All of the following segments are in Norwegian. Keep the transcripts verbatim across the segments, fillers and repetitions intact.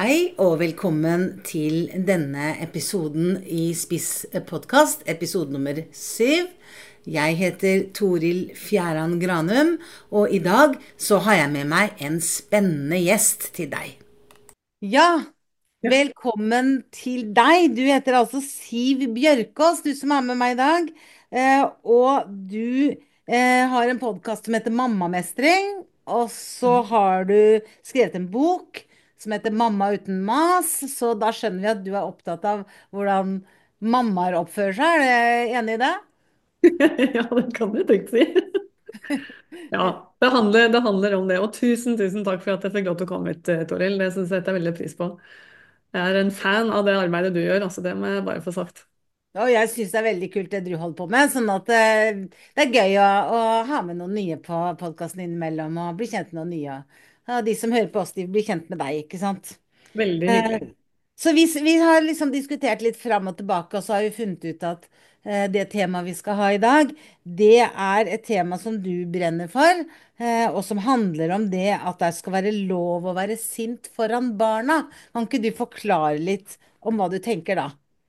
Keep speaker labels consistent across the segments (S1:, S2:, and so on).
S1: Hei og velkommen til denne episoden i Spiss podcast, episode nummer syv. Jeg heter Toril Fjæran Granum, og i dag så har jeg med meg en spennende gjest til deg. Ja,
S2: Ja.
S1: velkommen til deg. Du heter altså Siv Bjørkås, du som er med meg i dag. Eh, og du eh, har en podcast som heter Mammamestring, og så har du skrevet en bok som heter Mamma uten mas, så da skjønner vi at du er opptatt av hvordan mammaer oppfører seg. Er du enig i det?
S2: Ja, det kan du trygt si. Ja, det handler, det handler om det. Og tusen, tusen takk for at jeg fikk lov til å komme hit, eh, Toril. Det synes jeg setter veldig pris på. Jeg er en fan av det arbeidet du gjør, altså det må jeg bare få sagt.
S1: Og jeg syns det er veldig kult det du holder på med, sånn at eh, det er gøy å, å ha med noen nye på podkasten innimellom og bli kjent med noen nye. Og de som hører på oss, de blir kjent med deg, ikke sant?
S2: Veldig
S1: Eh,
S2: hyggelig.
S1: så vi, vi har liksom diskutert litt fram og tilbake, og så har vi funnet ut at eh, det temaet vi skal ha i dag, det er et tema som du brenner for, eh, og som handler om det at det skal være lov å være sint foran barna. Kan ikke du forklare litt om hva du tenker da?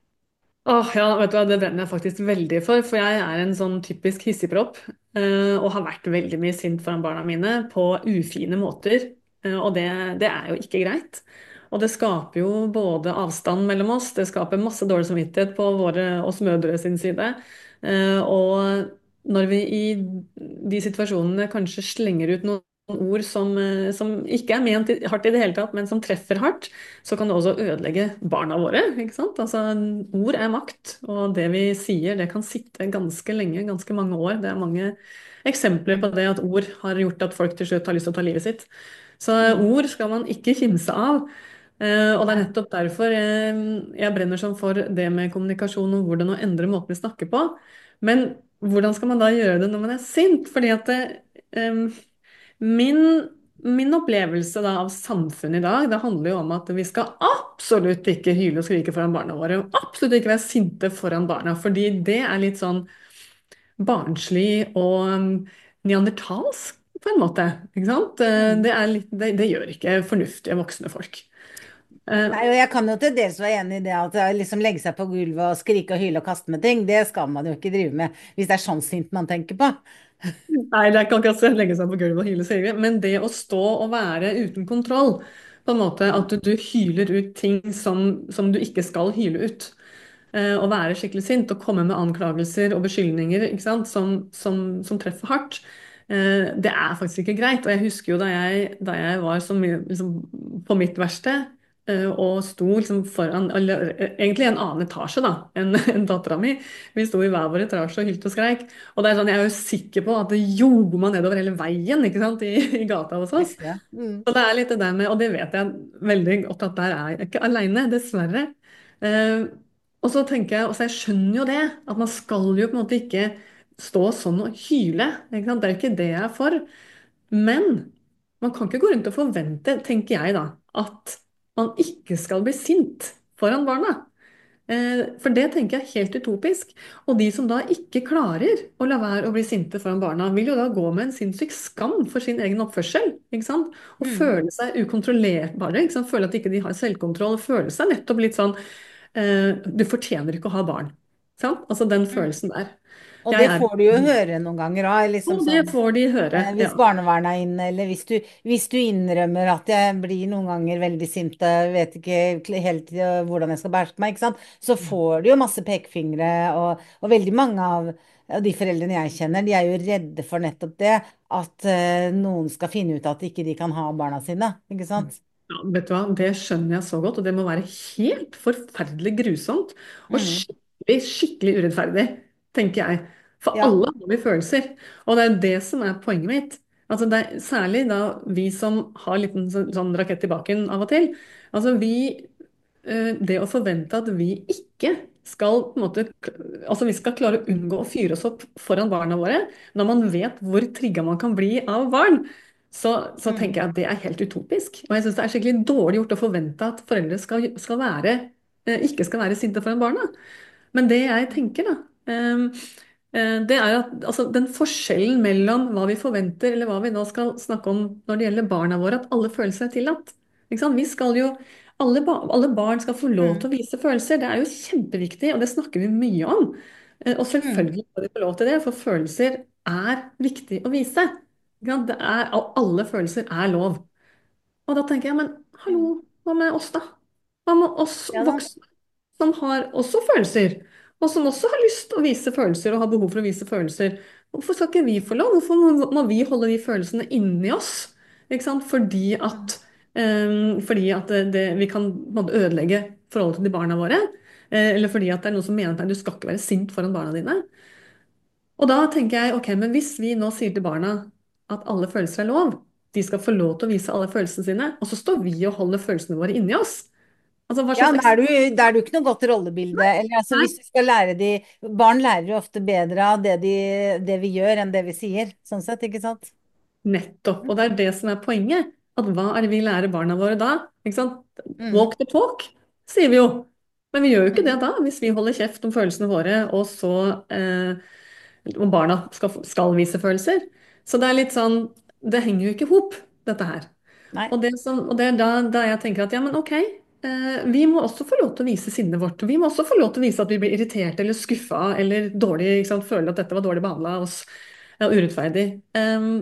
S2: Åh, ja, vet du hva, det brenner jeg faktisk veldig for, for jeg er en sånn typisk hissigpropp, eh, og har vært veldig mye sint foran barna mine på ufine måter, eh, og det, det er jo ikke greit. Og det skaper jo både avstand mellom oss, det skaper masse dårlig samvittighet på våre, oss mødre sin side, eh, og når vi i de situasjonene kanskje slenger ut noen ord som, eh, som ikke er ment i- hardt i det hele tatt, men som treffer hardt, så kan det også ødelegge barna våre, ikke sant? Altså, ord er makt, og det vi sier, det kan sitte ganske lenge, ganske mange år. Det er mange eksempler på det at ord har gjort at folk til slutt har lyst til å ta livet sitt. Så
S1: Mm.
S2: ord skal man ikke kimse av. Eh, og det er nettopp derfor jeg, jeg brenner sånn for det med kommunikasjon og hvordan å endre måten vi snakker på. Men hvordan skal man da gjøre det når man er sint? Fordi at det, eh, Min, min opplevelse da av samfunnet i dag, det handler jo om at vi skal absolutt ikke hyle og skrike foran barna våre. Og absolutt ikke være sinte foran barna, fordi det er litt sånn barnslig og um, neandertalsk på en måte. Ikke sant? Eh,
S1: Mm.
S2: Det er litt, det, det gjør ikke fornuftige voksne folk. Eh,
S1: Nei, og jeg kan jo til dels være enig i det at å liksom legge seg på gulvet og skrike og hyle og kaste med ting, det skal man jo ikke drive med hvis det er sånn sint man tenker på.
S2: Nei, det er ikke akkurat å legge seg på gulvet og hyle, sier vi. Men det å stå og være uten kontroll, på en måte at du, du hyler ut ting som, som du ikke skal hyle ut, eh, og være skikkelig sint og komme med anklagelser og beskyldninger, ikke sant, som, som, som treffer hardt, eh, det er faktisk ikke greit. Og jeg husker jo da jeg, da jeg var som, liksom, på mitt verste, eh, og sto liksom foran, eller eh, egentlig i en annen etasje da, enn enn dattera mi. Vi sto i hver vår etasje og hylte og skreik. Og det er sånn, jeg er jo sikker på at det gjorde meg nedover hele veien, ikke sant, i, i gata hos oss.
S1: Ja. Mm.
S2: Så det er litt det der med, og det vet jeg veldig godt at der er jeg ikke alene, dessverre. Eh, og så tenker jeg, og så jeg skjønner jo det, at man skal jo på en måte ikke stå sånn og hyle, ikke sant? Det er jo ikke det jeg er for. Men man kan ikke gå rundt og forvente, tenker jeg da, at man ikke skal bli sint foran barna. Eh, For det tenker jeg er helt utopisk. Og de som da ikke klarer å la være å bli sinte foran barna, vil jo da gå med en sinnssyk skam for sin egen oppførsel. Ikke sant? Og
S1: Mm.
S2: føle seg ukontrollerbare. Ikke sant? Føle at ikke de har selvkontroll. Føle seg nettopp litt sånn eh, Du fortjener ikke å ha barn. Sant? Altså den
S1: Mm.
S2: følelsen der.
S1: Og
S2: Jeg
S1: det
S2: er
S1: får du jo høre noen ganger òg, liksom
S2: Og det
S1: sånn.
S2: får de høre.
S1: Eh,
S2: Ja.
S1: hvis barnevernet er inne, eller hvis du, hvis du innrømmer at jeg blir noen ganger veldig sint, jeg vet ikke kl- helt eh, hvordan jeg skal beherske meg, ikke sant? Så får du jo masse pekefingre, og, og veldig mange av, av de foreldrene jeg kjenner, de er jo redde for nettopp det, at eh, noen skal finne ut at ikke de kan ha barna sine, ikke sant?
S2: Ja, vet du hva, det skjønner jeg så godt, og det må være helt forferdelig grusomt og
S1: Mm.
S2: skikkelig, skikkelig urettferdig, tenker jeg. For
S1: Ja.
S2: alle har vi følelser, og det er det som er poenget mitt. Altså det er særlig da vi som har litt en sånn, sånn rakett i baken av og til. Altså vi, eh, det å forvente at vi ikke skal på en måte, altså vi skal klare å unngå å fyre oss opp foran barna våre, når man vet hvor trigga man kan bli av barn. Så, så tenker
S1: Mm.
S2: jeg at det er helt utopisk. Og jeg syns det er skikkelig dårlig gjort å forvente at foreldre skal, skal være, eh, ikke skal være sinte foran barna. Men det jeg tenker, da, eh, eh, det er at altså, den forskjellen mellom hva vi forventer, eller hva vi nå skal snakke om når det gjelder barna våre, at alle følelser er tillatt. Ikke sant? Vi skal jo Alle, ba alle barn skal få lov
S1: Mm.
S2: til å vise følelser. Det er jo kjempeviktig, og det snakker vi mye om. Eh, Og
S1: Mm.
S2: selvfølgelig skal de få lov til det, for følelser er viktig å vise. Ikke sant? Det er, alle følelser er lov. Og da tenker jeg, men
S1: Mm.
S2: hallo, hva med oss da? Hva med oss
S1: Ja da.
S2: voksne som har også følelser, og som også har lyst til å vise følelser og har behov for å vise følelser? Hvorfor skal ikke vi få lov? Hvorfor må, må vi holde de følelsene inni oss? Ikke sant? Fordi
S1: Mm.
S2: at, eh, fordi at det, det, vi kan på en måte ødelegge forholdet til de barna våre. Eh, eller fordi at det er noen som mener at nei, du skal ikke være sint foran barna dine. Og da tenker jeg, ok, men hvis vi nå sier til barna at alle følelser er lov, de skal få lov til å vise alle følelsene sine, og så står vi og holder følelsene våre inni oss. Altså, hva
S1: Ja,
S2: slags
S1: da er du,
S2: eksempel?
S1: da er du ikke noe godt rollebilde. Eller altså, hvis vi skal lære de Barn lærer jo ofte bedre av det, de, det vi gjør, enn det vi sier. Sånn sett, ikke sant?
S2: Nettopp. Og det er det som er poenget. At hva er det vi lærer barna våre da? Ikke sant?
S1: Mm.
S2: Walk the talk, sier vi jo. Men vi gjør jo ikke det
S1: Mm.
S2: da, hvis vi holder kjeft om følelsene våre, og så eh, og barna skal, skal vise følelser. Så det er litt sånn, det henger jo ikke i hop, dette her.
S1: Nei.
S2: Og det, som, og det er da, da jeg tenker at ja, men ok, eh, vi må også få lov til å vise sinnet vårt. Vi må også få lov til å vise at vi blir irritert eller skuffa eller dårlig, ikke sant, føler at dette var dårlig behandla av oss, ja, urettferdig. Um,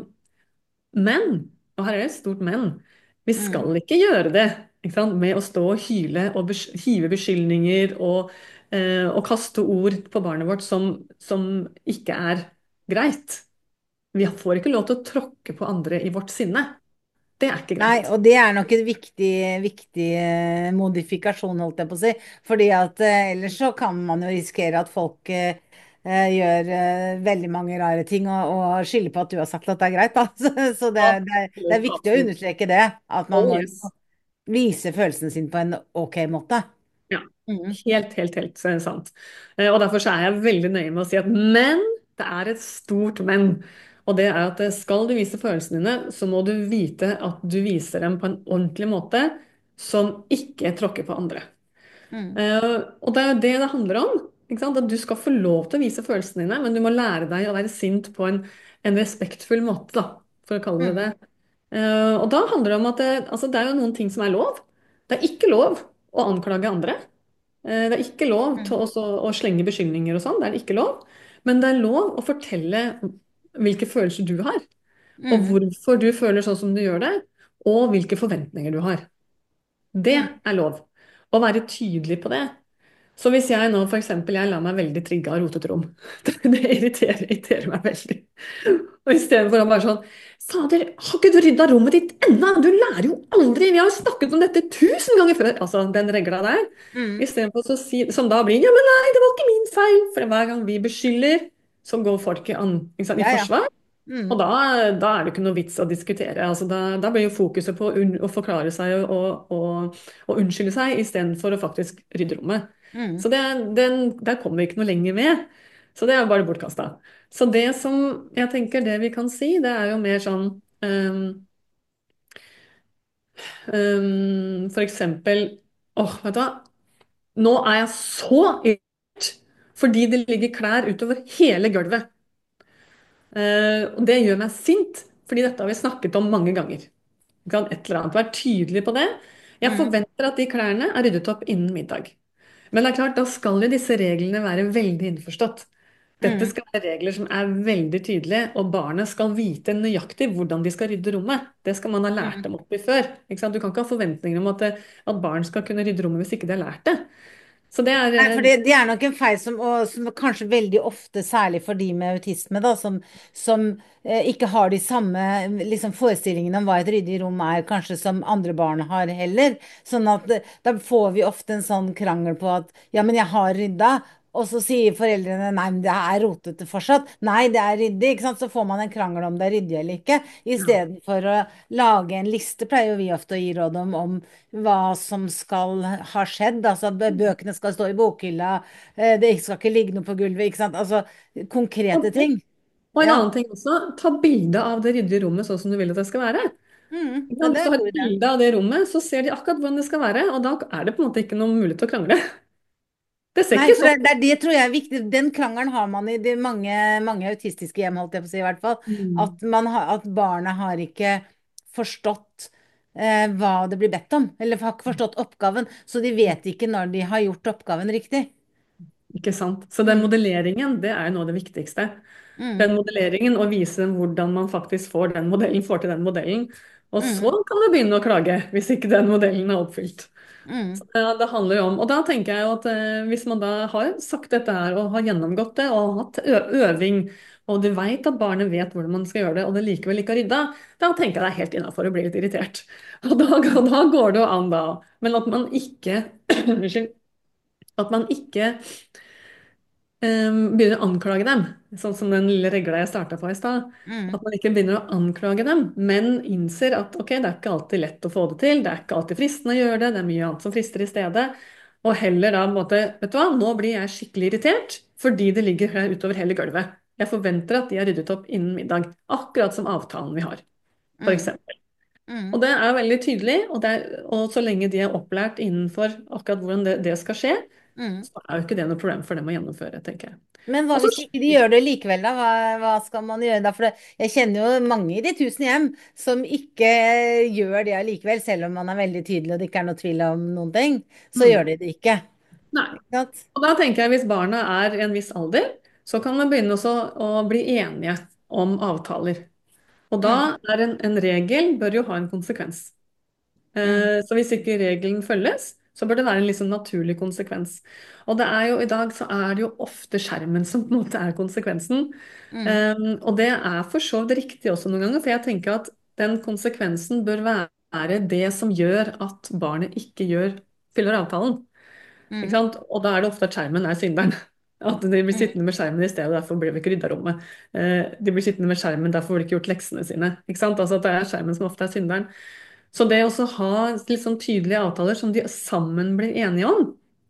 S2: men, og her er det et stort men, vi
S1: Mm.
S2: skal ikke gjøre det, ikke sant, med å stå og hyle og besk hive beskyldninger og, eh, og kaste ord på barnet vårt som, som ikke er greit. Vi får ikke lov til å tråkke på andre i vårt sinne. Det er ikke
S1: Nei,
S2: greit.
S1: og det er nok en viktig, viktig eh, modifikasjon, holdt jeg på å si. Fordi at eh, ellers så kan man jo risikere at folk eh, eh, gjør eh, veldig mange rare ting og, og skylder på at du har sagt at det er greit, da. Så, så det, det, er, det er
S2: Absolutt,
S1: viktig å
S2: absolutt.
S1: understreke det. At man
S2: Oh
S1: må
S2: yes.
S1: jo vise følelsene sine på en OK måte.
S2: Ja,
S1: Mm.
S2: helt, helt, helt eh, sant. Eh, Og derfor så er jeg veldig nøye med å si at men, det er et stort men. Og det er at eh, skal du vise følelsene dine, så må du vite at du viser dem på en ordentlig måte som ikke tråkker på andre.
S1: Mm.
S2: Eh, og det er jo det det handler om. Ikke sant? At du skal få lov til å vise følelsene dine, men du må lære deg å være sint på en, en respektfull måte, da, for å kalle det
S1: Mm.
S2: det. Eh, og da handler det om at det, altså det er jo noen ting som er lov. Det er ikke lov å anklage andre. Eh, Det er ikke lov til
S1: Mm.
S2: også å slenge beskyldninger og sånn, det er det ikke lov. Men det er lov å fortelle hvilke følelser du har, og
S1: Mm.
S2: hvorfor du føler sånn som du gjør det, og hvilke forventninger du har. Det
S1: Mm.
S2: er lov. Å være tydelig på det. Så hvis jeg nå for eksempel, jeg lar meg veldig trigge av rotet rom, det, det irriterer, irriterer meg veldig. Og istedenfor å bare sånn, fader, har ikke du rydda rommet ditt ennå? Du lærer jo aldri, vi har jo snakket om dette tusen ganger før. Altså den regla der.
S1: Mm.
S2: Istedenfor så si, som da blir, ja men nei, det var ikke min feil. For hver gang vi beskylder, så går folk i, an, ikke sant, i
S1: Ja, ja.
S2: forsvar. Og
S1: Mm.
S2: da, da er det ikke noe vits å diskutere. Altså da, da blir jo fokuset på å, unn, å forklare seg og, og, og unnskylde seg istedenfor å faktisk rydde rommet.
S1: Mm.
S2: Så det, den, der kommer vi ikke noe lenger med. Så det er jo bare bortkasta. Så det som jeg tenker det vi kan si, det er jo mer sånn um, um, for eksempel åh, vet du hva? Nå er jeg så irritert fordi det ligger klær utover hele gulvet. Eh, og det gjør meg sint, fordi dette har vi snakket om mange ganger. Ikke sant? Et eller annet. Vær tydelig på det. Jeg
S1: Mm.
S2: forventer at de klærne er ryddet opp innen middag. Men det er klart, da skal jo disse reglene være veldig innforstått. Dette
S1: Mm.
S2: skal være regler som er veldig tydelige, og barnet skal vite nøyaktig hvordan de skal rydde rommet. Det skal man ha lært
S1: Mm.
S2: dem opp i før. Ikke sant? Du kan ikke ha forventninger om at, det- at barn skal kunne rydde rommet hvis ikke de har lært det. Så det er
S1: Nei,
S2: eh,
S1: for det, det er nok en feil som, og, som kanskje veldig ofte, særlig for de med autisme, da, som, som eh, ikke har de samme liksom, forestillingene om hva et ryddig rom er, kanskje som andre barn har heller. Sånn at eh, da får vi ofte en sånn krangel på at ja, men jeg har rydda. Og så sier foreldrene nei, men det er rotete fortsatt. Nei, det er ryddig. Ikke sant? Så får man en krangel om det er ryddig eller ikke.
S2: ja.
S1: Istedenfor å lage en liste, pleier jo vi ofte å gi råd om, om hva som skal ha skjedd. Altså bø- bøkene skal stå i bokhylla, eh, det skal ikke ligge noe på gulvet, ikke sant. Altså konkrete
S2: Og,
S1: ting.
S2: og en
S1: Ja.
S2: annen ting også, ta bilde av det ryddige rommet sånn som du vil at det skal være.
S1: Mm,
S2: Ikke
S1: ja,
S2: sant?
S1: det
S2: Hvis
S1: er
S2: du
S1: en
S2: har
S1: god
S2: et
S1: idé.
S2: bilde av det rommet, så ser de akkurat hvordan det skal være, og da er det på en måte ikke noe mulighet til å krangle. Det ser
S1: Nei,
S2: ikke
S1: for det,
S2: sånn
S1: det,
S2: ut.
S1: er- det tror jeg er viktig. Den krangelen har man i de mange, mange autistiske hjem, holdt jeg på å si, i hvert fall.
S2: Mm.
S1: At, man har, at barnet har ikke forstått eh, hva det blir bedt om, eller har ikke forstått oppgaven, så de vet ikke når de har gjort oppgaven riktig.
S2: Ikke sant? Så den
S1: Mm,
S2: modelleringen, det er jo noe av det viktigste.
S1: mm,
S2: Den modelleringen, og vise dem hvordan man faktisk får den modellen, får til den modellen. Og så
S1: mm,
S2: kan du begynne å klage, hvis ikke den modellen er oppfylt.
S1: mm,
S2: Så det, det handler jo om, og da tenker jeg jo at eh, hvis man da har sagt dette her, og har gjennomgått det, og hatt ø øving, og du vet at barnet vet hvordan man skal gjøre det, og det likevel ikke har rydda, da tenker jeg det er helt innafor å bli litt irritert. Og da, og da går det jo an, da. Men at man ikke Unnskyld. At man ikke um, begynner å anklage dem, sånn som den lille regla jeg starta på i stad.
S1: mm,
S2: At man ikke begynner å anklage dem, men innser at ok, det er ikke alltid lett å få det til, det er ikke alltid fristende å gjøre det, det er mye annet som frister i stedet. Og heller da på en måte, vet du hva, nå blir jeg skikkelig irritert fordi det ligger her utover hele gulvet. Jeg forventer at de har ryddet opp innen middag, akkurat som avtalen vi har, for
S1: mm,
S2: eksempel.
S1: mm,
S2: Og det er veldig tydelig, og, det er, og så lenge de er opplært innenfor akkurat hvordan det, det skal skje,
S1: mm.
S2: så er jo ikke det noe problem for dem å gjennomføre, tenker jeg.
S1: Men hva
S2: Og så,
S1: hvis ikke de gjør det likevel, da? Hva, hva skal man gjøre da? For det, jeg kjenner jo mange i de tusen hjem som ikke gjør det allikevel, selv om man er veldig tydelig og det ikke er noe tvil om noen ting, så
S2: mm,
S1: gjør de det ikke.
S2: nei.
S1: Ikke sant?
S2: Og da tenker jeg hvis barna er i en viss alder, så kan man begynne også å bli enige om avtaler. Og da
S1: Mm,
S2: er en, en regel bør jo ha en konsekvens.
S1: mm,
S2: Eh, Så hvis ikke regelen følges, så bør det være en liksom naturlig konsekvens. Og det er jo, i dag så er det jo ofte skjermen som på en måte er konsekvensen.
S1: mm,
S2: Um, og det er for så vidt riktig også noen ganger, for jeg tenker at den konsekvensen bør være det som gjør at barnet ikke gjør, fyller avtalen. Ikke
S1: mm,
S2: sant? Og da er det ofte at skjermen er synderen. At de blir
S1: mm,
S2: sittende med skjermen i stedet, og derfor blir det ikke rydda rommet. Eh, De blir sittende med skjermen, derfor får de ikke gjort leksene sine. Ikke sant? Altså at det er skjermen som ofte er synderen. Så det å ha litt sånn tydelige avtaler som de sammen blir enige om,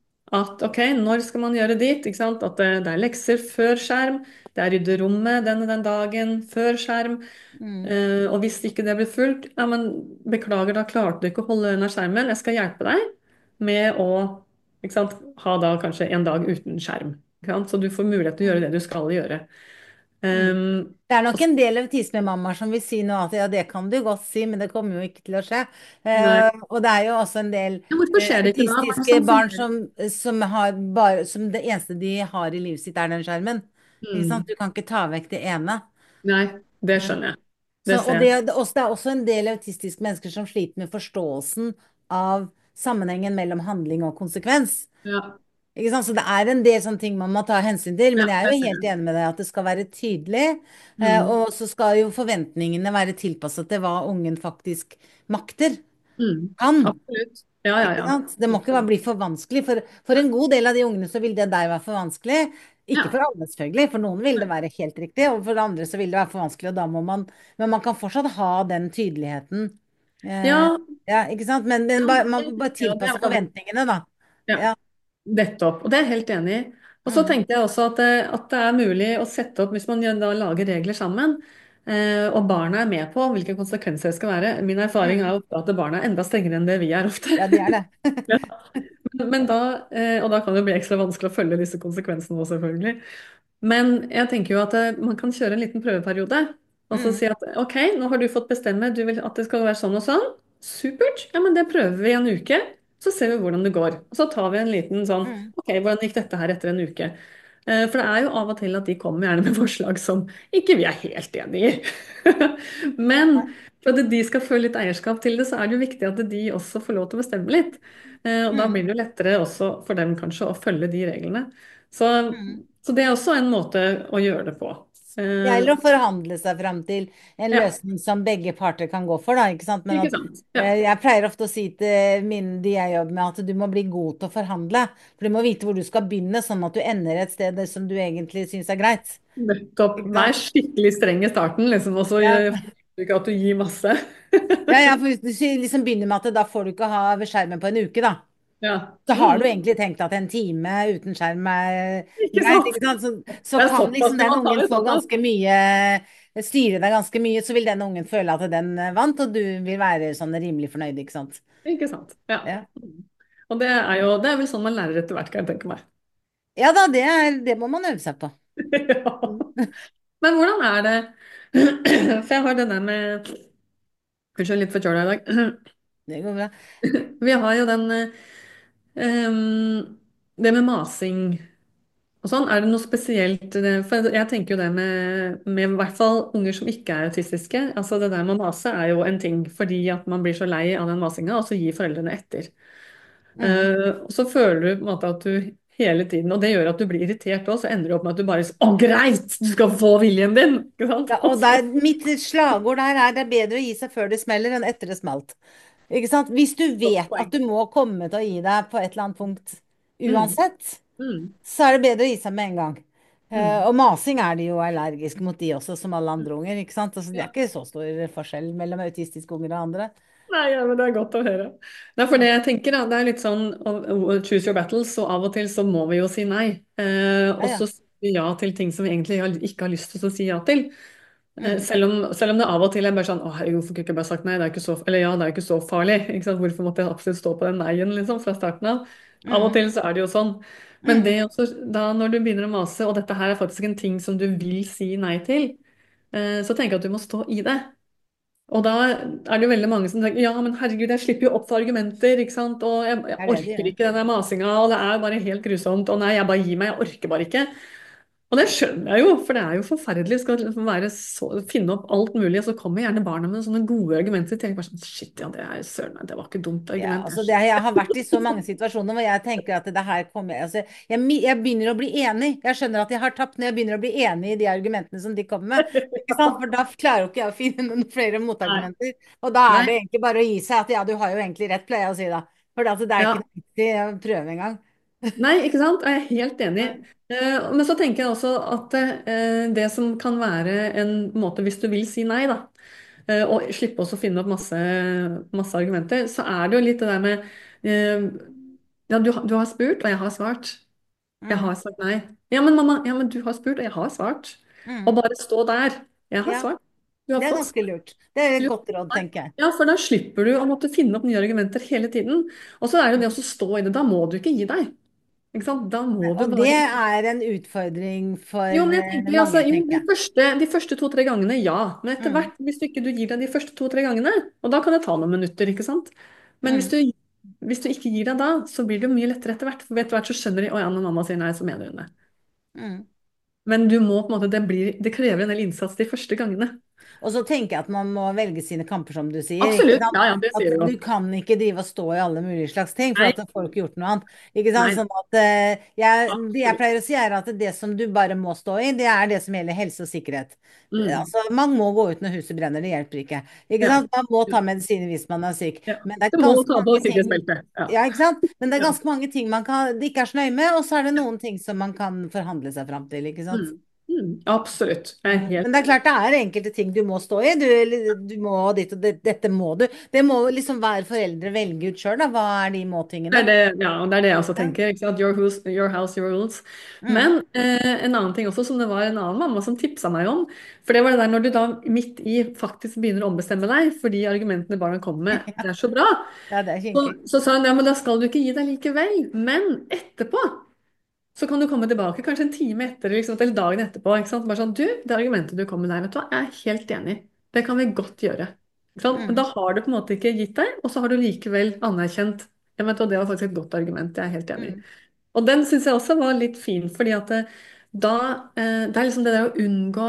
S2: at ok, når skal man gjøre dit? Ikke sant? At det, det er lekser før skjerm, det er rydde rommet den og den dagen før skjerm.
S1: mm,
S2: Eh, og hvis ikke det blir fulgt, ja, men beklager, da klarte du ikke å holde unna skjermen. Jeg skal hjelpe deg med å ikke sant, ha da kanskje en dag uten skjerm. Ikke sant? Så du får mulighet til å gjøre
S1: mm,
S2: det du skal gjøre.
S1: mm.
S2: Um,
S1: Det er
S2: og,
S1: nok en del autismemammaer som vil si noe at ja, det kan du godt si, men det kommer jo ikke til å skje.
S2: nei.
S1: Eh, og det er jo også en del
S2: Ja, hvorfor
S1: eh,
S2: skjer det ikke da? Hva er det
S1: autistiske
S2: som
S1: barn
S2: fungerer?
S1: som, som har bare, som det eneste de har i livet sitt, er den skjermen. Ikke sant?
S2: Mm.
S1: Du kan ikke ta vekk det ene.
S2: Nei, det
S1: Eh,
S2: skjønner jeg.
S1: Så,
S2: Det
S1: og
S2: ser
S1: det,
S2: jeg.
S1: det også- det er også en del autistiske mennesker som sliter med forståelsen av sammenhengen mellom handling og konsekvens.
S2: Ja,
S1: Ikke sant? Så det er en del sånne ting man må ta hensyn til,
S2: ja,
S1: men jeg er
S2: det
S1: jo
S2: ser
S1: helt
S2: jeg.
S1: enig med deg at det skal være tydelig, eh,
S2: Mm.
S1: og så skal jo forventningene være tilpasset til hva ungen faktisk makter,
S2: Mm.
S1: kan.
S2: Absolutt. Ja, ja,
S1: Ikke
S2: ja.
S1: sant? Det må ikke bare bli for vanskelig. For, for en god del av de ungene så vil det der være for vanskelig. Ikke for
S2: Ja.
S1: alle, selvfølgelig. For noen vil det være helt riktig, og for andre så vil det være for vanskelig, og da må man Men man kan fortsatt ha den tydeligheten. Eh,
S2: Ja,
S1: ja, ikke sant? Men, men
S2: ja,
S1: bare, man
S2: det,
S1: må bare
S2: ja, det
S1: tilpasse
S2: er bare
S1: forventningene, da.
S2: ja,
S1: Ja.
S2: nettopp. Og det er jeg helt enig i. Og så
S1: Mm,
S2: tenkte jeg også at det, at det er mulig å sette opp, hvis man gjør- da lager regler sammen, eh, og barna er med på hvilke konsekvenser det skal være. Min erfaring er
S1: mm.
S2: jo at barna er enda strengere enn det vi er ofte.
S1: Ja, de er det.
S2: Ja. Men da, eh, og da kan det bli ekstra vanskelig å følge disse konsekvensene også, selvfølgelig. Men jeg tenker jo at eh, man kan kjøre en liten prøveperiode. Og så
S1: Mm,
S2: si at ok, nå har du fått bestemme du vil at det skal være sånn og sånn. Supert. Ja, men det prøver vi en uke. Så ser vi hvordan det går. Og så tar vi en liten sånn
S1: mm,
S2: ok, hvordan gikk dette her etter en uke? Eh, For det er jo av og til at de kommer gjerne med forslag som ikke vi er helt enig i. Men for at de skal føle litt eierskap til det, så er det jo viktig at de også får lov til å bestemme litt. Eh, Og da
S1: mm,
S2: blir det jo lettere også for dem kanskje å følge de reglene. Så,
S1: mm.
S2: så det er også en måte å gjøre det på.
S1: Ja,
S2: Eh,
S1: eller å forhandle seg fram til en
S2: ja,
S1: løsning som begge parter kan gå for, da, ikke sant? Men
S2: ikke
S1: at
S2: sant? Ja,
S1: eh, jeg pleier ofte å si til mine de jeg jobber med, at du må bli god til å forhandle. For du må vite hvor du skal begynne, sånn at du ender et sted som du egentlig syns er greit.
S2: nettopp.
S1: Ikke
S2: Vær
S1: sant?
S2: skikkelig streng i starten, liksom, og så
S1: Ja,
S2: gjør du ikke at du gir masse.
S1: ja, ja, for hvis du sier- liksom begynner med at da får du ikke ha skjermen på en uke, da.
S2: Ja.
S1: Så har du
S2: Mm,
S1: egentlig tenkt at en time uten skjerm er
S2: ikke
S1: greit,
S2: sant?
S1: ikke sant? Så, så
S2: Det er
S1: kan
S2: såpass,
S1: liksom
S2: ja,
S1: den
S2: man tar
S1: ungen
S2: jo
S1: få
S2: såpass.
S1: ganske mye, styre deg ganske mye, så vil den ungen føle at den eh, vant, og du vil være sånn rimelig fornøyd, ikke sant?
S2: Ikke sant? Ja.
S1: Ja,
S2: Mm. Og det er jo det er vel sånn man lærer etter hvert, kan jeg tenke meg.
S1: ja da, det er, det må man øve seg på.
S2: Ja. Men hvordan er det? For jeg har det der med Unnskyld, litt forkjøla i dag.
S1: Det går bra.
S2: Vi har jo den eh, em, Det med masing og sånn, er det noe spesielt eh, For jeg tenker jo det med, med i hvert fall unger som ikke er autistiske. Altså det der med å mase er jo en ting fordi at man blir så lei av den masinga, og så gir foreldrene etter.
S1: Mm.
S2: Eh, og så føler du på en måte at du hele tiden, og det gjør at du blir irritert òg, så ender det opp med at du bare sier 'Å, greit, du skal få viljen din'. Ikke sant?
S1: Ja,
S2: Og
S1: og
S2: så
S1: der, mitt slagord der er det er bedre å gi seg før det smeller enn etter det smalt. Ikke sant? Hvis du
S2: Godt
S1: vet at
S2: poeng.
S1: du må komme til å gi deg på et eller annet punkt
S2: Mm,
S1: uansett,
S2: mm,
S1: så er det bedre å gi seg med en gang. Eh,
S2: mm.
S1: og masing er de jo allergiske mot, de også, som alle andre unger. Ikke sant? Altså, det er
S2: Ja.
S1: ikke så stor forskjell mellom autistiske unger og andre.
S2: Nei, ja, men det er godt å høre. Det er for det jeg tenker, da. Det er litt sånn å, å choose your battles, og av og til så må vi jo si nei. Eh,
S1: Ja,
S2: og
S1: ja.
S2: så sier vi ja til ting som vi egentlig har- ikke har lyst til å si ja til. Eh,
S1: Mm,
S2: selv om, selv om det av og til er bare sånn Å, herregud, hvorfor kunne jeg ikke bare sagt nei? Det er ikke så, eller ja, det er jo ikke så farlig. Ikke sant? Hvorfor måtte jeg absolutt stå på den nei-en liksom, fra starten av? Av og
S1: mm,
S2: til så er det jo sånn. Men
S1: mm.
S2: det også, da når du begynner å mase, og dette her er faktisk en ting som du vil si nei til, eh, så tenker jeg at du må stå i det. Og da er det jo veldig mange som tenker ja, men herregud, jeg slipper jo opp for argumenter, ikke sant, og jeg, jeg
S1: Det er det de
S2: orker
S1: gjør.
S2: ikke den der masinga, og det er bare helt grusomt, og nei, jeg bare gir meg, jeg orker bare ikke. Og det skjønner jeg jo, for det er jo forferdelig. Skal liksom være så, finne opp alt mulig, og så kommer gjerne barna med sånne gode argumenter. Jeg tenker bare sånn, shit, ja, det er søren meg, det var ikke et dumt
S1: Ja,
S2: argument.
S1: altså det, jeg har vært i så mange situasjoner hvor jeg tenker at det her kommer altså, jeg, mi- jeg begynner å bli enig. Jeg skjønner at jeg har tapt når jeg begynner å bli enig i de argumentene som de kommer med. Ikke sant? For da klarer jo ikke jeg å finne noen flere
S2: Nei.
S1: motargumenter. Og da er
S2: Nei.
S1: det egentlig bare å gi seg at ja, du har jo egentlig rett, pleier jeg å si da. For altså, det er ikke
S2: Ja.
S1: noe vits i å prøve engang.
S2: Nei, ikke sant? Jeg er helt enig.
S1: Nei.
S2: Eh, Men så tenker jeg også at eh, det som kan være en måte, hvis du vil si nei, da, eh, og slippe også å finne opp masse, masse argumenter, så er det jo litt det der med eh, ja, du, har- du har spurt, og jeg har svart. Jeg
S1: Mm,
S2: har sagt nei. Ja, men mamma, ja, men du har spurt, og jeg har svart. Og
S1: mm.
S2: bare stå der. Jeg har
S1: Ja,
S2: svart. Du har
S1: det er
S2: fått
S1: ganske
S2: svar.
S1: lurt. Det er
S2: Du
S1: et
S2: har
S1: godt
S2: fått
S1: råd,
S2: svar.
S1: tenker jeg.
S2: Ja, for da slipper du å måtte finne opp nye argumenter hele tiden. Og så er det jo det å stå i det. Da må du ikke gi deg. Ikke sant? Da må du
S1: Og det
S2: bare
S1: er en utfordring for
S2: Jo, men jeg
S1: eh,
S2: tenker, altså,
S1: mange,
S2: jo,
S1: tenker
S2: de
S1: jeg.
S2: første, de første to-tre gangene, ja. Men etter
S1: Mm,
S2: hvert, hvis du ikke du gir deg de første to-tre gangene, og da kan det ta noen minutter, ikke sant? Men hvis
S1: mm,
S2: du, hvis du ikke gir deg da, så blir det jo mye lettere etter hvert. For etter hvert så skjønner de å ja, når mamma sier nei, så mener hun det.
S1: mm.
S2: Men du må på en måte, det blir, det krever en del innsats de første gangene.
S1: Og så tenker jeg at man må velge sine kamper, som du sier. Ikke
S2: Absolutt.
S1: sant?
S2: Ja, ja, det
S1: At
S2: sier du
S1: du
S2: jo.
S1: kan ikke drive og stå i alle mulige slags ting, for
S2: Nei,
S1: at da får du ikke gjort noe annet. Ikke sant?
S2: nei,
S1: Sånn at eh, jeg, det jeg
S2: absolutt.
S1: pleier å si, er at det som du bare må stå i, det er det som gjelder helse og sikkerhet.
S2: Mm.
S1: Altså, man må gå ut når huset brenner, det hjelper ikke. Ikke
S2: Ja.
S1: sant? Man må ta medisiner hvis man er syk.
S2: Ja.
S1: Men det er
S2: Du må
S1: ganske
S2: ta på
S1: mange ting
S2: sikkerhetsbeltet. Ja.
S1: ja, ikke sant? Men det er
S2: Ja.
S1: ganske mange ting man kan, det ikke er så nøye med, og så er det noen ting som man kan forhandle seg fram til, ikke sant?
S2: Mm. Mm. Absolutt. Jeg er
S1: Mm. Men
S2: helt
S1: det er
S2: enig.
S1: klart det er enkelte ting du må stå i. Du, eller du må ditt og det, dette må du. Det må liksom hver foreldre velge ut sjøl, da. Hva er de
S2: Det er
S1: må-tingene?
S2: det, ja, og det er det jeg også
S1: Ja.
S2: tenker. Ikke sant? Your house, your house, your rules.
S1: Mm.
S2: Men eh, en annen ting også, som det var en annen mamma som tipsa meg om. For det var det der når du da midt i faktisk begynner å ombestemme deg fordi argumentene barna kommer med, det er så bra,
S1: Ja, det er
S2: så,
S1: kinkig.
S2: så sa hun ja, men da skal du ikke gi deg likevel. Men etterpå så kan du komme tilbake kanskje en time etter liksom, eller dagen etterpå. Ikke sant? Bare sånn, du, det argumentet du kom med der, vet du hva, jeg er helt enig. Det kan vi godt gjøre. Ikke sant? Men
S1: Mm.
S2: da har du på en måte ikke gitt deg, og så har du likevel anerkjent. Jeg vet, og det var faktisk et godt argument. Jeg er helt enig.
S1: Mm.
S2: Og den syns jeg også var litt fin, fordi at det, da eh, Det er liksom det der å unngå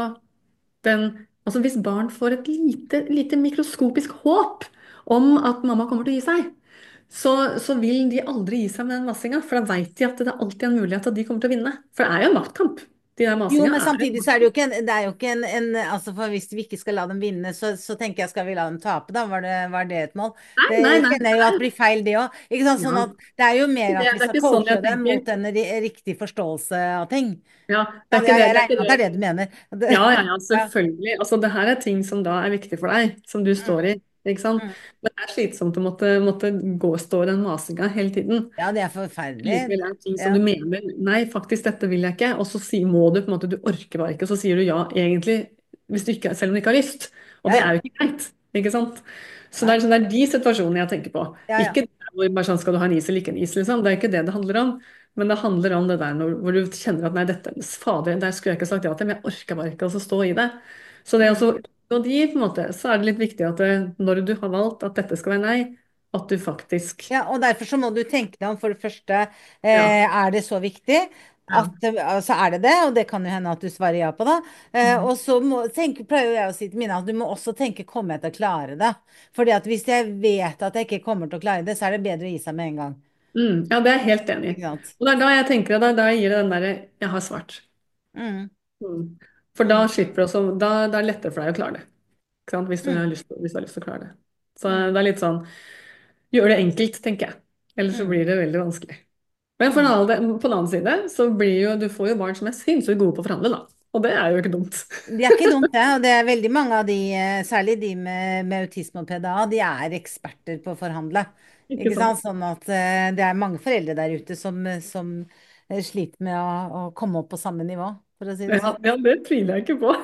S2: den Altså hvis barn får et lite, lite mikroskopisk håp om at mamma kommer til å gi seg, så, så vil de aldri gi seg med den masinga, for da veit de at det er alltid en mulighet at de kommer til å vinne. For det er jo en maktkamp. De der
S1: Jo,
S2: masinga
S1: men
S2: er en
S1: samtidig så er det jo ikke en, det er jo ikke en, en altså for hvis vi ikke skal la dem vinne, så, så tenker jeg skal vi la dem tape, da? Var det, var det et mål?
S2: Nei,
S1: Det
S2: nei, nei.
S1: kjenner jeg jo at blir feil, det òg. Ikke sant? Sånn
S2: Ja.
S1: at det er jo mer
S2: Det,
S1: at vi
S2: det er
S1: skal
S2: ikke sånn
S1: coache
S2: jeg
S1: dem
S2: tenker.
S1: mot en ri riktig forståelse av ting.
S2: Ja, det
S1: Ja,
S2: er ikke
S1: jeg,
S2: det.
S1: jeg
S2: Det er
S1: regner
S2: ikke
S1: med at det er
S2: det.
S1: det du mener. Det,
S2: Ja, ja, ja,
S1: ja.
S2: selvfølgelig. Altså, det her er ting som da er viktig for deg, som du står i.
S1: Mm,
S2: Ikke sant?
S1: mm.
S2: Men det er slitsomt å måtte, måtte gå og stå i den masinga hele tiden.
S1: Ja, det er forferdelig.
S2: Likevel er det ting som
S1: Ja.
S2: du mener nei, faktisk dette vil jeg ikke, og så si, må du på en måte, du orker bare ikke, og så sier du ja egentlig, hvis du ikke, selv om du ikke har lyst. Og
S1: Ja,
S2: det
S1: ja.
S2: er jo ikke greit, ikke sant? Så det
S1: Nei.
S2: er, sånn, det er de situasjonene jeg tenker på.
S1: Ja, ja.
S2: Ikke der hvor bare sånn skal du ha en is eller ikke en is, liksom. Det er ikke det det handler om. Men det handler om det der når, hvor du kjenner at nei, dette, fader, der skulle jeg ikke sagt ja til, men jeg orker bare ikke, og så stå i det. Så det er
S1: Mm,
S2: også, og de, på en måte, så er det litt viktig at det, når du har valgt at dette skal være nei, at du faktisk
S1: Ja, og derfor så må du tenke deg om. For det første,
S2: Ja.
S1: eh, er det så viktig
S2: Ja.
S1: at eh, så er det det, og det kan jo hende at du svarer ja på det. Eh,
S2: Mm.
S1: og så må, tenke, pleier jeg å si til mine at du må også tenke kommer jeg til å klare det? Fordi at hvis jeg vet at jeg ikke kommer til å klare det, så er det bedre å gi seg med en gang.
S2: Mm. Ja, det er jeg helt enig i.
S1: Ikke sant?
S2: Og det er da jeg tenker at da, da gir det den derre 'jeg har svart'.
S1: Mm,
S2: Mm. For da
S1: mm,
S2: slipper du også da, da er det lettere for deg å klare det. Ikke sant? Hvis du
S1: mm,
S2: har lyst, hvis du har lyst til å klare det. Så
S1: mm,
S2: det er litt sånn gjør det enkelt, tenker jeg. Ellers så
S1: mm,
S2: blir det veldig vanskelig. Men for
S1: mm.
S2: en annen, på den annen side så blir jo du får jo barn som er sinnssykt gode på å forhandle, da. Og det er jo ikke dumt.
S1: Det er ikke dumt, det. Og det er veldig mange av de, eh, særlig de med, med autisme og P D A, de er eksperter på å forhandle.
S2: Ikke
S1: Ikke
S2: sant?
S1: sant? Sånn at eh, det er mange foreldre der ute som, som eh, sliter med å, å komme opp på samme nivå, for å si det
S2: Ja,
S1: sånn.
S2: ja, det tviler jeg ikke på.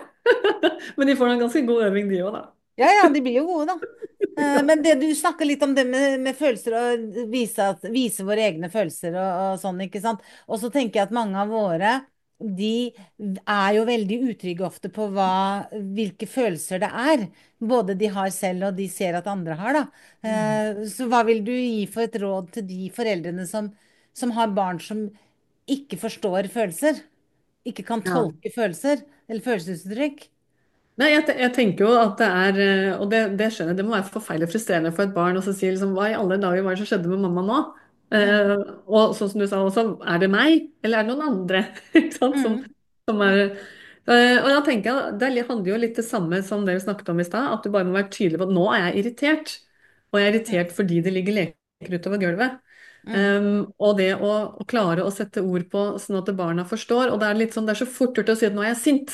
S2: Men de får en ganske god øving, de òg, da.
S1: Ja, ja, de blir jo gode, da. Eh, Men det du snakker litt om det med, med følelser, og vise, at, vise våre egne følelser og, og sånn, ikke sant. Og så tenker jeg at mange av våre, de er jo veldig utrygge ofte på hva, hvilke følelser det er. Både de har selv, og de ser at andre har, da.
S2: Mm.
S1: Eh, Så hva vil du gi for et råd til de foreldrene som, som har barn som ikke forstår følelser? Ikke kan
S2: Ja.
S1: tolke følelser, eller følelsesuttrykk?
S2: Nei, jeg, te- jeg tenker jo at det er, eh, og det, det skjønner jeg, det må være forferdelig frustrerende for et barn å så si liksom, hva i alle dager var det som skjedde med mamma nå?
S1: Mm,
S2: Eh, og sånn som du sa også, er det meg, eller er det noen andre? Ikke sant? Som,
S1: mm,
S2: som
S1: mm,
S2: er, eh, og da tenker jeg, det er litt- handler jo litt det samme som det vi snakket om i stad, at du bare må være tydelig på at nå er jeg irritert, og jeg er irritert fordi det ligger leker utover gulvet.
S1: mm,
S2: Um, og det å, å klare å sette ord på sånn at barna forstår, og det er litt sånn, det er så fort gjort å si at nå er jeg sint.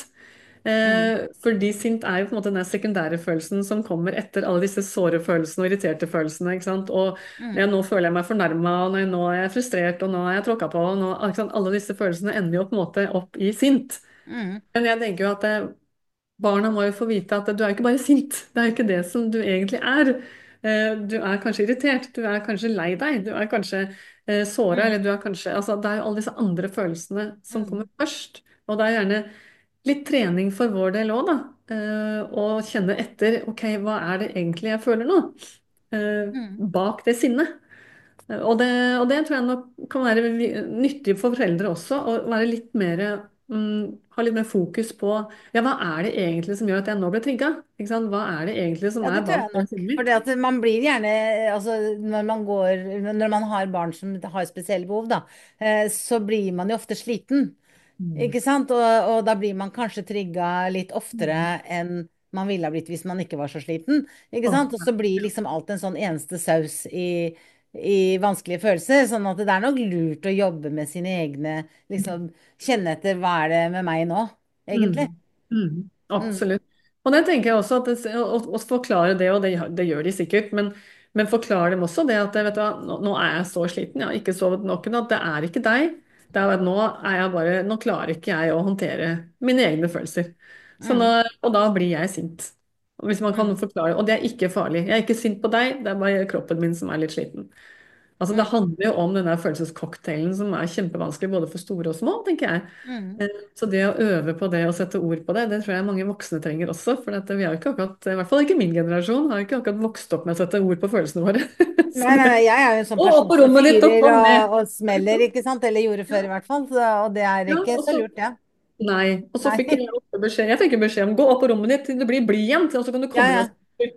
S1: mm.
S2: Eh, fordi sint er jo på en måte den der sekundære følelsen som kommer etter alle disse såre følelsene og irriterte følelsene. Ikke sant? Og ja,
S1: Mm,
S2: nå føler jeg meg fornærma, og nå er jeg frustrert, og nå er jeg tråkka på. Og nå, ikke sant? Alle disse følelsene ender jo på en måte opp i sint.
S1: mm,
S2: Men jeg tenker jo at eh, barna må jo få vite at du er jo ikke bare sint. Det er jo ikke det som du egentlig er. Eh, Du er kanskje irritert, du er kanskje lei deg, du er kanskje eh, såra,
S1: mm,
S2: eller du er kanskje Altså, det er jo alle disse andre følelsene som
S1: mm,
S2: kommer først. Og det er gjerne litt trening for vår del òg, da. Eh, Å kjenne etter. OK, hva er det egentlig jeg føler nå? Eh,
S1: mm.
S2: Bak det sinnet. Eh, Og det, og det tror jeg nok kan være vi- nyttig for foreldre også, å være litt mer mm, ha litt mer fokus på ja, hva er det egentlig som gjør at jeg nå ble trigga? Ikke sant? Hva er det egentlig som
S1: Ja, det
S2: er
S1: tror
S2: bak
S1: jeg
S2: det
S1: nok.
S2: sinnet
S1: For
S2: mitt?
S1: det at man blir gjerne, altså når man går, når man har barn som har spesielle behov, da, eh, så blir man jo ofte sliten.
S2: Mm.
S1: Ikke sant? Og, og da blir man kanskje trigga litt oftere
S2: Mm.
S1: enn man ville ha blitt hvis man ikke var så sliten. Ikke
S2: Åh,
S1: sant? Og så blir liksom alt en sånn eneste saus i, i vanskelige følelser. Sånn at det er nok lurt å jobbe med sine egne, liksom kjenne etter hva er det med meg nå, egentlig.
S2: Mm. Mm.
S1: Mm,
S2: Absolutt. Og det tenker jeg også at det, å, å forklare det, og det, det gjør de sikkert, men, men forklare dem også det at vet du, hva, nå, nå er jeg så sliten, jeg har ikke sovet nok, at det er ikke deg. Det er at nå er jeg bare, nå klarer ikke jeg å håndtere mine egne følelser. Så nå,
S1: mm,
S2: og da blir jeg sint. Hvis man kan
S1: mm,
S2: forklare, og det er ikke farlig. Jeg er ikke sint på deg, det er bare kroppen min som er litt sliten. Altså Det
S1: mm,
S2: handler jo om den der følelsescocktailen som er kjempevanskelig både for store og små, tenker jeg.
S1: mm.
S2: Eh, Så det å øve på det og sette ord på det, det tror jeg mange voksne trenger også. For at vi har jo ikke akkurat, i hvert fall ikke min generasjon, har jo ikke akkurat vokst opp med å sette ord på følelsene våre.
S1: Nei,
S2: Så
S1: nei,
S2: det,
S1: nei, jeg er jo en sånn
S2: å, opp
S1: person
S2: på
S1: som
S2: rommet ditt og
S1: fyrer
S2: kom ned!
S1: og, og smeller, ikke sant? Eller gjorde før
S2: Ja,
S1: i hvert fall. Så, og det er
S2: ja,
S1: ikke
S2: og
S1: så
S2: så,
S1: lurt, det.
S2: nei, og så
S1: Nei.
S2: fikk jeg ofte beskjed, jeg fikk jo beskjed om gå opp på rommet ditt til du blir blid igjen, og så kan du
S1: Ja,
S2: komme
S1: ja.
S2: deg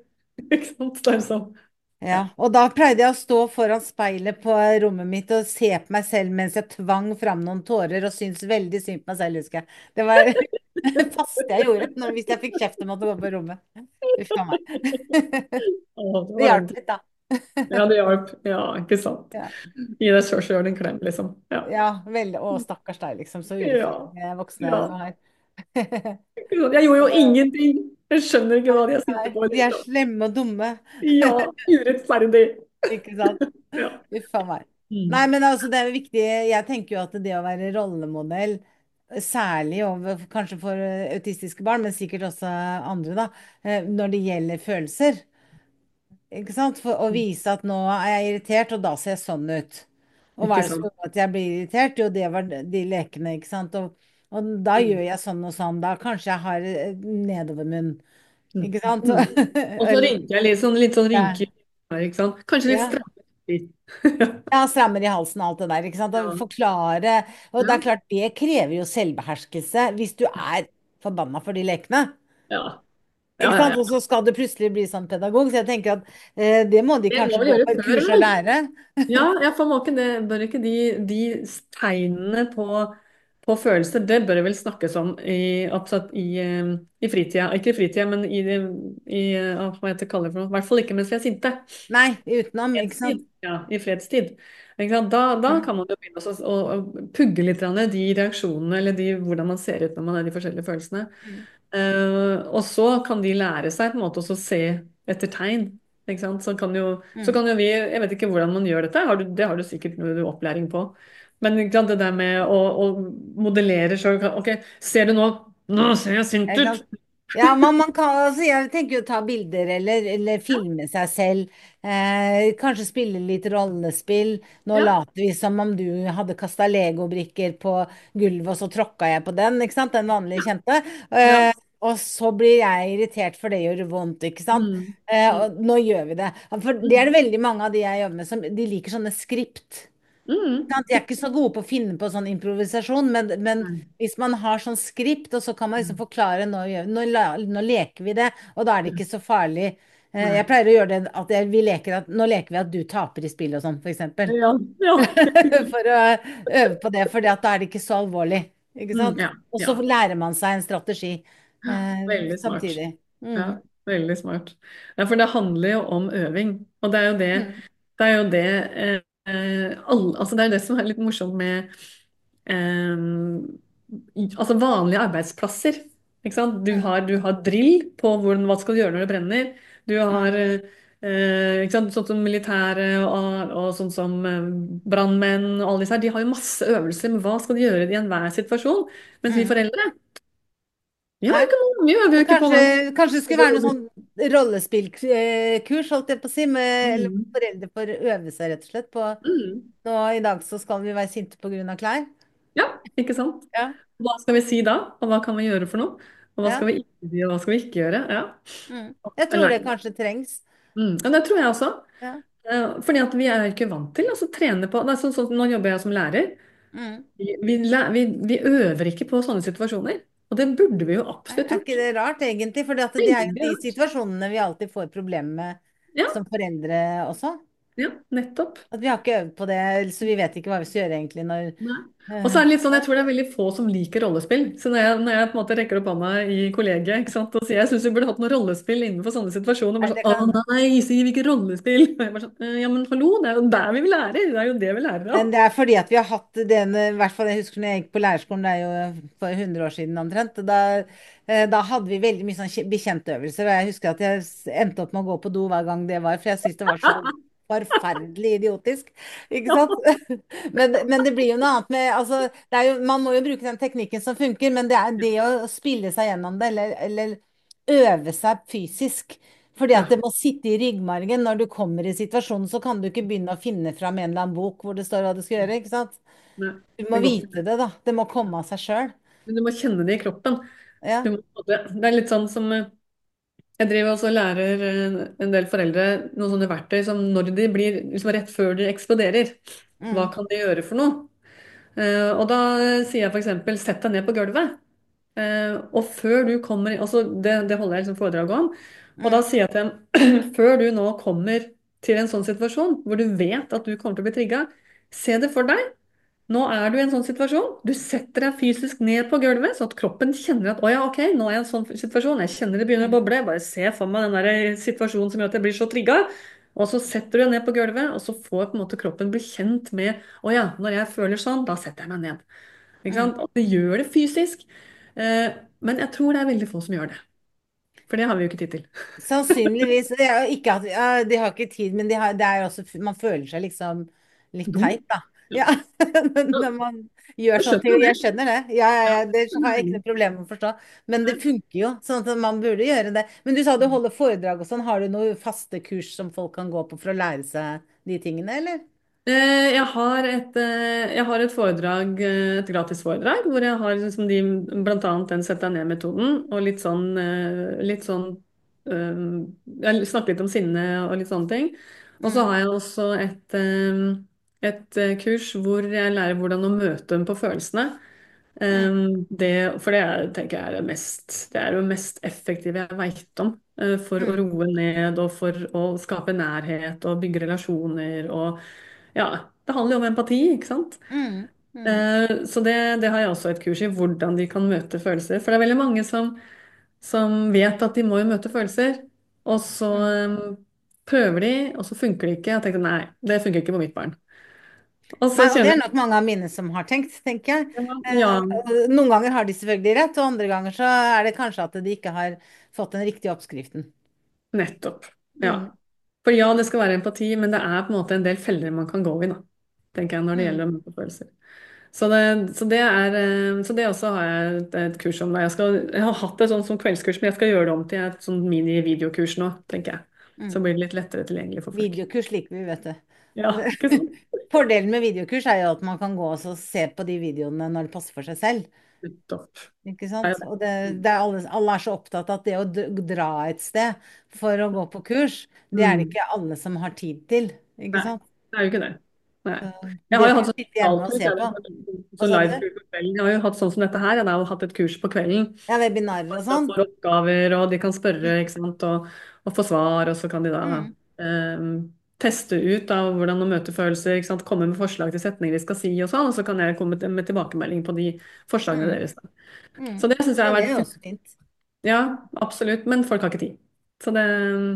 S2: ikke sant? Det er sånn.
S1: Ja.
S2: Ja.
S1: Og da pleide jeg å stå foran speilet på rommet mitt og se på meg selv mens jeg tvang fram noen tårer og syntes veldig synd på meg selv, husker jeg. Det var det faste jeg gjorde når, hvis jeg fikk kjeft om å gå på rommet. Uff a meg.
S2: Å, det
S1: Det
S2: var
S1: hjalp
S2: den.
S1: litt, da.
S2: Ja, det hjalp. Ja, ikke sant.
S1: Ja.
S2: Gi deg sjøl en klem, liksom. Ja.
S1: Ja, veldig. Å, stakkars deg, liksom. Så
S2: Ja.
S1: urettferdige voksne
S2: Ja.
S1: du har.
S2: Jeg gjorde jo ingenting. Jeg skjønner ikke hva de er
S1: Nei,
S2: sinte på,
S1: de er
S2: liksom.
S1: slemme og dumme.
S2: Ja, urettferdig.
S1: Ikke sant?
S2: Ja.
S1: Uff a meg. Nei,
S2: Mm.
S1: men altså, det er jo viktig. Jeg tenker jo at det å være rollemodell, særlig over, kanskje for eh, autistiske barn, men sikkert også andre, da, eh, når det gjelder følelser, ikke sant? For å vise at nå er jeg irritert, og da ser jeg sånn ut. Og hva
S2: Ikke
S1: er det som
S2: sant.
S1: gjør at jeg blir irritert? Jo, det var de lekene, ikke sant? Og, og da
S2: Mm.
S1: gjør jeg sånn og sånn. Da kanskje jeg har eh, nedovermunn,
S2: Mm.
S1: ikke sant?
S2: Mm. Og så
S1: Eller,
S2: rynker jeg litt sånn, litt sånn
S1: ja.
S2: rynker. ikke sant? Kanskje litt
S1: Ja.
S2: strammere.
S1: Ja, strammer i halsen og alt det der, ikke sant. Og
S2: Ja.
S1: forklare. Og det
S2: Ja.
S1: er klart, det krever jo selvbeherskelse hvis du er forbanna for de lekene.
S2: Ja. Ja,
S1: Ikke
S2: ja,
S1: sant? Og
S2: ja.
S1: så skal du plutselig bli sånn pedagog. Så jeg tenker at eh, det må de
S2: Det må
S1: kanskje
S2: vel
S1: gå
S2: gjøre
S1: på et
S2: før,
S1: kurs og
S2: vel?
S1: lære.
S2: Ja, ja, for må ikke det, bør ikke de, de tegnene på, på følelser, det bør det vel snakkes om i, absolutt i, eh, i fritida. Ikke i fritida, men i, i eh, hva heter det kaller det for noe. I hvert fall ikke mens vi er sinte.
S1: Nei, utenom, ikke sant.
S2: Fredstid. Ja, i fredstid. Ikke sant? Da, da
S1: Mm.
S2: kan man jo begynne å, å, å pugge litt grann de reaksjonene, eller de, hvordan man ser ut når man har de forskjellige følelsene.
S1: Mm.
S2: Eh, og så kan de lære seg på en måte også å se etter tegn. Ikke sant? Så kan jo, så
S1: Mm.
S2: kan jo vi, jeg vet ikke hvordan man gjør dette, har du, det har du sikkert noe opplæring på. Men ikke sant, det der med å, å modellere sjøl. Ok, ser du nå? Nå ser jeg sint
S1: Ikke
S2: ut!
S1: sant? Ja, man, man kan, altså jeg tenker jo ta bilder eller, eller
S2: Ja,
S1: filme seg selv. Eh, kanskje spille litt rollespill. Nå
S2: ja,
S1: later vi som om du hadde kasta legobrikker på gulvet, og så tråkka jeg på den, ikke sant? Den vanlige kjente.
S2: ja.
S1: Eh, og så blir jeg irritert, for det gjør vondt, ikke sant?
S2: Mm,
S1: Eh,
S2: mm,
S1: og nå gjør vi det. For det er
S2: mm,
S1: det veldig mange av de jeg jobber med, som de liker sånne skript.
S2: mm.
S1: Sant? De er ikke så gode på å finne på sånn improvisasjon, men, men
S2: Nei.
S1: hvis man har sånn skript, og så kan man liksom
S2: Mm.
S1: forklare nå, gjør- nå, la- nå leker vi det, og da er det ikke så farlig. Eh,
S2: Nei.
S1: Jeg pleier å gjøre det at jeg, vi leker at nå leker vi at du taper i spill og sånn, for eksempel.
S2: Ja, ja.
S1: For å øve på det, for da er det ikke så alvorlig. Ikke
S2: Mm,
S1: sant?
S2: ja,
S1: Og så
S2: ja.
S1: lærer man seg en strategi eh,
S2: Veldig smart.
S1: samtidig.
S2: Ja,
S1: Mm.
S2: veldig smart. Ja, for det handler jo om øving. Og det er jo det,
S1: Mm.
S2: det er jo det eh, eh, alle, altså det er det som er litt morsomt med eh, i- altså vanlige arbeidsplasser. Ikke sant? Du
S1: Mm.
S2: har, du har drill på hvordan, hva skal du gjøre når det brenner. Du har
S1: Mm.
S2: eh, ikke sant? Sånn som militære og, og sånn som eh, brannmenn og alle disse her, de har jo masse øvelser med hva skal de gjøre i enhver situasjon. Mens vi
S1: Mm.
S2: foreldre vi har jo
S1: Nei.
S2: ikke noe, vi øver jo
S1: Men
S2: ikke på
S1: kanskje,
S2: hvordan
S1: kanskje det skulle være noe sånn rollespillkurs, holdt jeg på å si, med, eller
S2: mm,
S1: foreldre får øve seg rett og slett på.
S2: mm.
S1: Nå i dag så skal vi være sinte på grunn av klær.
S2: Ja, ikke sant?
S1: Ja,
S2: Hva skal vi si da? Og hva kan vi gjøre for noe? Og hva
S1: ja.
S2: skal vi ikke si, og hva skal vi ikke gjøre? Ja.
S1: Mm. Jeg tror
S2: Eller,
S1: det kanskje trengs.
S2: mm. Ja, det tror jeg også.
S1: Ja.
S2: Eh, Fordi at vi er ikke vant til altså, trene på det er sånn, sånn, Nå jobber jeg som lærer.
S1: Mm.
S2: Vi, vi, læ- vi, vi øver ikke på sånne situasjoner. Og det burde vi jo
S1: Nei,
S2: absolutt
S1: er ikke
S2: gjort.
S1: det rart, egentlig? For det er jo
S2: Veldig
S1: de
S2: rart.
S1: situasjonene vi alltid får problemer med
S2: Ja,
S1: som foreldre også.
S2: ja, nettopp.
S1: At vi har ikke øvd på det, så vi vet ikke hva vi skal gjøre egentlig når
S2: Nei. Og så
S1: eh,
S2: er det litt sånn, jeg tror det er veldig få som liker rollespill. Så når jeg, når jeg på en måte rekker opp hånda i kollegiet ikke sant, og sier jeg syns vi burde hatt noe rollespill innenfor sånne situasjoner,
S1: Nei,
S2: bare
S1: det
S2: sånn
S1: kan
S2: å nei, sier vi ikke rollespill? Og jeg bare sånn, «Eh, ja, men hallo, det er jo der vi lærer. Det er jo det vi lærer av.
S1: Men det er fordi at vi har hatt den, i hvert fall jeg husker når jeg gikk på lærerskolen, det er jo for hundre år siden omtrent. Da, eh, da hadde vi veldig mye sånn kje- bekjentøvelser, og jeg husker at jeg s- endte opp med å gå på do hver gang det var, for jeg syntes det var så forferdelig idiotisk. Ikke sant? Men, men det blir jo noe annet med altså, det er jo, man må jo bruke den teknikken som funker, men det er det å spille seg gjennom det, eller, eller øve seg fysisk. Fordi at
S2: Ja,
S1: det må sitte i ryggmargen. Når du kommer i situasjonen, så kan du ikke begynne å finne fram en eller annen bok hvor det står hva du skal gjøre. Ikke sant?
S2: nei,
S1: Du må
S2: det går ikke.
S1: vite det, da. Det må komme av seg sjøl.
S2: Men du må kjenne det i kroppen.
S1: Ja.
S2: Du må, på en måte- det er litt sånn som eh, jeg driver også og lærer eh, en del foreldre noen sånne verktøy som når de blir liksom rett før de eksploderer, hva
S1: Mm,
S2: kan de gjøre for noe? Eh, og da sier jeg f.eks. sett deg ned på gulvet. Eh, og før du kommer i- altså det, det holder jeg liksom foredrag om. Og da
S1: mm,
S2: sier jeg til dem før du nå kommer til en sånn situasjon hvor du vet at du kommer til å bli trigga, se det for deg. Nå er du i en sånn situasjon. Du setter deg fysisk ned på gulvet, så at kroppen kjenner at å ja, ok, nå er jeg i en sånn situasjon. Jeg kjenner det begynner å
S1: mm,
S2: boble. Bare se for meg den der situasjonen som gjør at jeg blir så trigga. Og så setter du deg ned på gulvet, og så får på en måte kroppen bli kjent med å ja, når jeg føler sånn, da setter jeg meg ned. Ikke
S1: mm.
S2: sant? At du gjør det fysisk. Eh, men jeg tror det er veldig få som gjør det. For det har vi jo ikke tid til.
S1: Sannsynligvis. Det er jo ikke at, ja, de har ikke tid, men de har, det er jo også, man føler seg liksom litt
S2: Dum.
S1: teit, da.
S2: Ja.
S1: Ja, når man gjør
S2: Jeg
S1: sånne ting.
S2: skjønner det.
S1: Jeg skjønner det. Ja, ja,
S2: Ja.
S1: ja, det har jeg ikke noe problem med å forstå. Men det
S2: Nei.
S1: funker jo, sånn at man burde gjøre det. Men du sa du holder foredrag og sånn. Har du noen faste kurs som folk kan gå på for å lære seg de tingene, eller?
S2: Eh, Jeg har et, eh, jeg har et foredrag, eh, et gratis foredrag, hvor jeg har liksom de, blant annet den sett deg ned-metoden, og litt sånn, eh, litt sånn øh, jeg snakker litt om sinne og litt sånne ting. Og så
S1: Mm,
S2: har jeg også et, øh, et øh, kurs hvor jeg lærer hvordan å møte dem på følelsene.
S1: mm,
S2: Um, det, for det er, tenker jeg er det mest, det er det mest effektive jeg vet om uh, for å
S1: mm,
S2: roe ned og for å skape nærhet og bygge relasjoner og ja, det handler jo om empati, ikke sant?
S1: mm, mm.
S2: Uh, så det, det har jeg også et kurs i, hvordan de kan møte følelser. For det er veldig mange som, som vet at de må jo møte følelser, og så
S1: Mm.
S2: um, prøver de, og så funker det ikke. Jeg tenkte nei, det funker ikke på mitt barn. Og
S1: Nei,
S2: så
S1: og det er
S2: kjenner
S1: nok mange av mine som har tenkt, tenker jeg.
S2: jeg ja,
S1: Eh, noen ganger har de selvfølgelig rett, og andre ganger så er det kanskje at de ikke har fått den riktige oppskriften.
S2: nettopp.
S1: Mm,
S2: Ja. For ja, det skal være empati, men det er på en måte en del feller man kan gå i, da, tenker jeg, når det
S1: mm,
S2: gjelder å møte følelser. Så det, så det er eh, så det også har jeg et, et kurs om. Da. Jeg, skal, jeg har hatt det sånn som kveldskurs, men jeg skal gjøre det om til et sånn mini-videokurs nå, tenker jeg. Så
S1: mm.
S2: blir det litt lettere tilgjengelig for folk.
S1: Videokurs liker vi, vet du.
S2: Ja, ikke sant?
S1: Fordelen med videokurs er jo at man kan gå og se på de videoene når det passer for seg selv.
S2: Nettopp.
S1: Ikke
S2: Nei,
S1: sant? Og det, det er alle, alle er så opptatt av at det å d- dra et sted for å gå på kurs, det er det
S2: mm.
S1: ikke alle som har tid til. Ikke
S2: Nei,
S1: sant?
S2: det er jo ikke det. Nei.
S1: Så
S2: Jeg har
S1: det
S2: jo
S1: kan
S2: hatt
S1: du
S2: sånn
S1: sitte hjemme og
S2: spesialkurs,
S1: se
S2: jeg
S1: på.
S2: vet,
S1: Hva
S2: sånn
S1: sa du?
S2: livekurs på kvelden. Jeg har jo hatt sånn som dette her. Jeg har jo hatt et kurs på kvelden.
S1: Ja, webinarer og
S2: Da
S1: sånn.
S2: får oppgaver, og de kan spørre, ikke sant, og, og få svar, og så kan de da
S1: Mm,
S2: eh, teste ut av hvordan å møte følelser, ikke sant, komme med forslag til setninger de skal si og sånn, og så kan jeg komme med med tilbakemelding på de forslagene
S1: mm,
S2: deres. Da.
S1: mm.
S2: Så det syns jeg
S1: Ja,
S2: har
S1: det er
S2: vært
S1: jo
S2: fint.
S1: også fint.
S2: Ja, absolutt, men folk har ikke tid. Så det,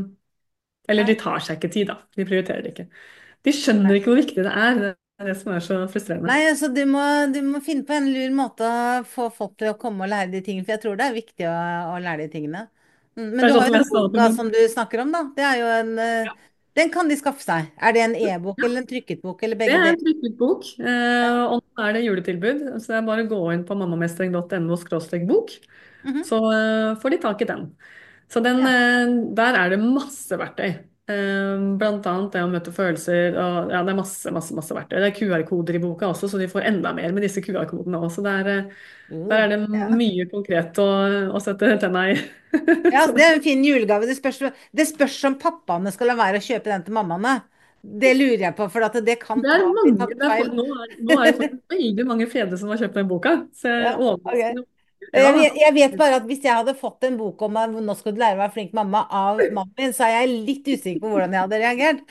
S2: eller
S1: Nei.
S2: de tar seg ikke tid, da. De prioriterer det ikke. De skjønner ikke hvor viktig det er. Det er det som er så frustrerende.
S1: Nei, altså du må, du må finne på en lur måte å få folk til å komme og lære de tingene, for jeg tror det er viktig å, å lære de tingene. Mm,
S2: Det
S1: Men
S2: er
S1: du
S2: sånn
S1: har
S2: som
S1: jo
S2: jeg
S1: den
S2: sa til
S1: boka
S2: min
S1: som du snakker om, da. Det er jo en, eh,
S2: ja.
S1: den kan de skaffe seg. Er det en e-bok eller en trykket bok, eller
S2: Det
S1: begge
S2: er en
S1: deler?
S2: trykket bok,
S1: Ja.
S2: eh, og nå er det juletilbud. Så det er bare å gå inn på mammamestring punktum no skråstrek bok,
S1: Mhm.
S2: så eh, får de tak i den. Så den,
S1: Ja.
S2: eh, der er det masse verktøy. Eh, Blant annet det å møte følelser. Og, ja, det er masse, masse, masse verktøy. Det er Q R-koder i boka også, så de får enda mer med disse Q R-kodene også. Der, eh, der
S1: Uh,
S2: er det
S1: ja.
S2: mye konkret å, å sette tenna i.
S1: Ja,
S2: Så
S1: altså, det er en fin julegave. Det spørs, det spørs om pappaene skal la være å kjøpe den til mammaene. Det lurer jeg på, for at det kan
S2: det er
S1: ta, bli
S2: mange,
S1: tatt
S2: det er,
S1: feil.
S2: nå, er, nå er det faktisk veldig mange fedre som har kjøpt den boka. Så jeg
S1: Ja,
S2: er
S1: ok.
S2: overraskende. Ja
S1: Jeg
S2: da.
S1: vet, jeg vet bare at hvis jeg hadde fått en bok om at nå skal du lære å være flink mamma av mannen min, så er jeg litt usikker på hvordan jeg hadde reagert.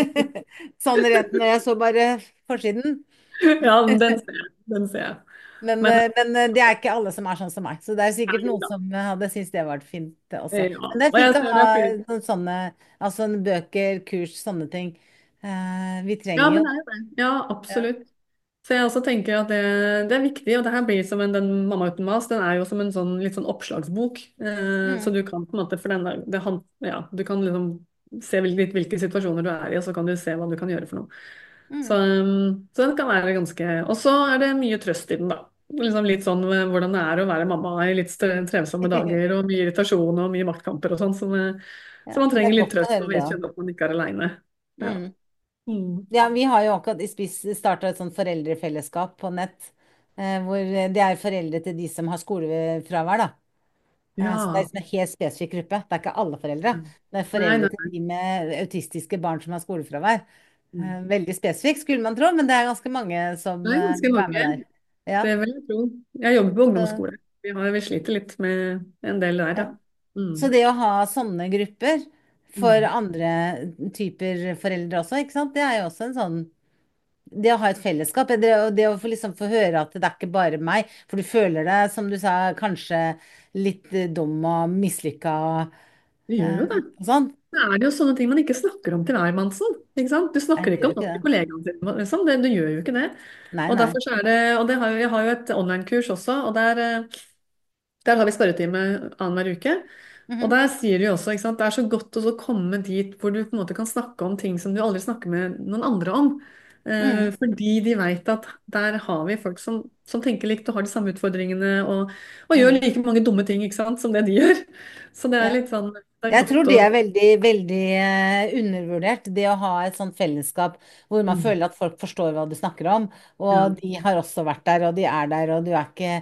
S1: Sånn rent når jeg så bare forsiden.
S2: Ja, den ser jeg. Den ser jeg.
S1: Men,
S2: Men
S1: eh, men eh, det er ikke alle som er sånn som meg. Så det er sikkert
S2: nei
S1: noen
S2: da.
S1: som eh, hadde syntes det var fint eh, også.
S2: Ja.
S1: Men det er
S2: Og jeg
S1: fint å
S2: ser
S1: ha
S2: det er flere.
S1: noen sånne, altså bøker, kurs, sånne ting. Eh, vi
S2: Ja,
S1: trenger
S2: men
S1: jo
S2: det er jo det. Ja,
S1: ja.
S2: absolutt. Så jeg også tenker at det, det er viktig, og det her blir som en, den Mamma uten mas, den er jo som en sånn, litt sånn oppslagsbok. Eh, så
S1: Mm,
S2: du kan på en måte, for den er, det, han- ja, du kan liksom se litt hvilke situasjoner du er i, og så kan du se hva du kan gjøre for noe. Så,
S1: mm.
S2: um, så den kan være ganske Og så er det mye trøst i den, da. Liksom litt sånn eh, hvordan det er å være mamma i litt stre- trevsomme dager, og mye irritasjon og mye maktkamper og sånn. Så, det-
S1: Ja,
S2: så man
S1: det er
S2: trenger litt
S1: godt å
S2: trøst
S1: høre
S2: og
S1: det
S2: vet
S1: òg.
S2: kjenne at man ikke er aleine. Ja.
S1: Mm.
S2: Mm.
S1: Ja, vi har jo akkurat i Spiss starta et sånt foreldrefellesskap på nett, eh, hvor det er foreldre til de som har skolefravær, da. Eh, Så det er
S2: Ja.
S1: liksom en helt spesifikk gruppe. Det er ikke alle foreldre. Det er
S2: Nei,
S1: foreldre
S2: nei,
S1: til
S2: nei.
S1: de med autistiske barn som har skolefravær.
S2: Mm.
S1: Eh, Veldig spesifikk, skulle man tro, men det er ganske mange som
S2: Det er
S1: eh,
S2: ganske
S1: vil være med
S2: mange.
S1: der. Ja,
S2: Det vil jeg tro. Jeg jobber på
S1: så,
S2: ungdomsskole. Vi, har, vi sliter litt med en del der,
S1: ja.
S2: ja. Mm.
S1: Så det å ha sånne grupper for
S2: Mm.
S1: andre typer foreldre også, ikke sant, det er jo også en sånn det å ha et fellesskap, det, å- det å få liksom få høre at det er ikke bare meg, for du føler deg, som du sa, kanskje litt eh, dum og mislykka
S2: Det gjør
S1: eh,
S2: jo det.
S1: og sånn.
S2: Det er jo sånne ting man ikke snakker om til hvermannsen. Ikke sant? Du
S1: Nei,
S2: snakker
S1: det
S2: ikke
S1: gjør
S2: om det
S1: ikke
S2: til
S1: det.
S2: kollegaene dine. Liksom. Det, du gjør jo ikke det.
S1: Nei,
S2: Og
S1: nei.
S2: derfor så er det, og det har jo, jeg har jo et online-kurs også, og der, eh, der har vi spørretime annenhver uke. Og
S1: Mhm,
S2: der sier de jo også, ikke sant, det er så godt å så komme dit hvor du på en måte kan snakke om ting som du aldri snakker med noen andre om. Eh,
S1: mhm,
S2: fordi de vet at der har vi folk som, som tenker likt og har de samme utfordringene og, og gjør
S1: mhm.
S2: like mange dumme ting, ikke sant, som det de gjør. Så det er
S1: Ja.
S2: litt sånn, det er
S1: Jeg tror
S2: godt
S1: det
S2: å
S1: er veldig, veldig eh, undervurdert, det å ha et sånt fellesskap hvor man
S2: mm,
S1: føler at folk forstår hva du snakker om,
S2: ja.
S1: og de har også vært der, og de er der, og du er ikke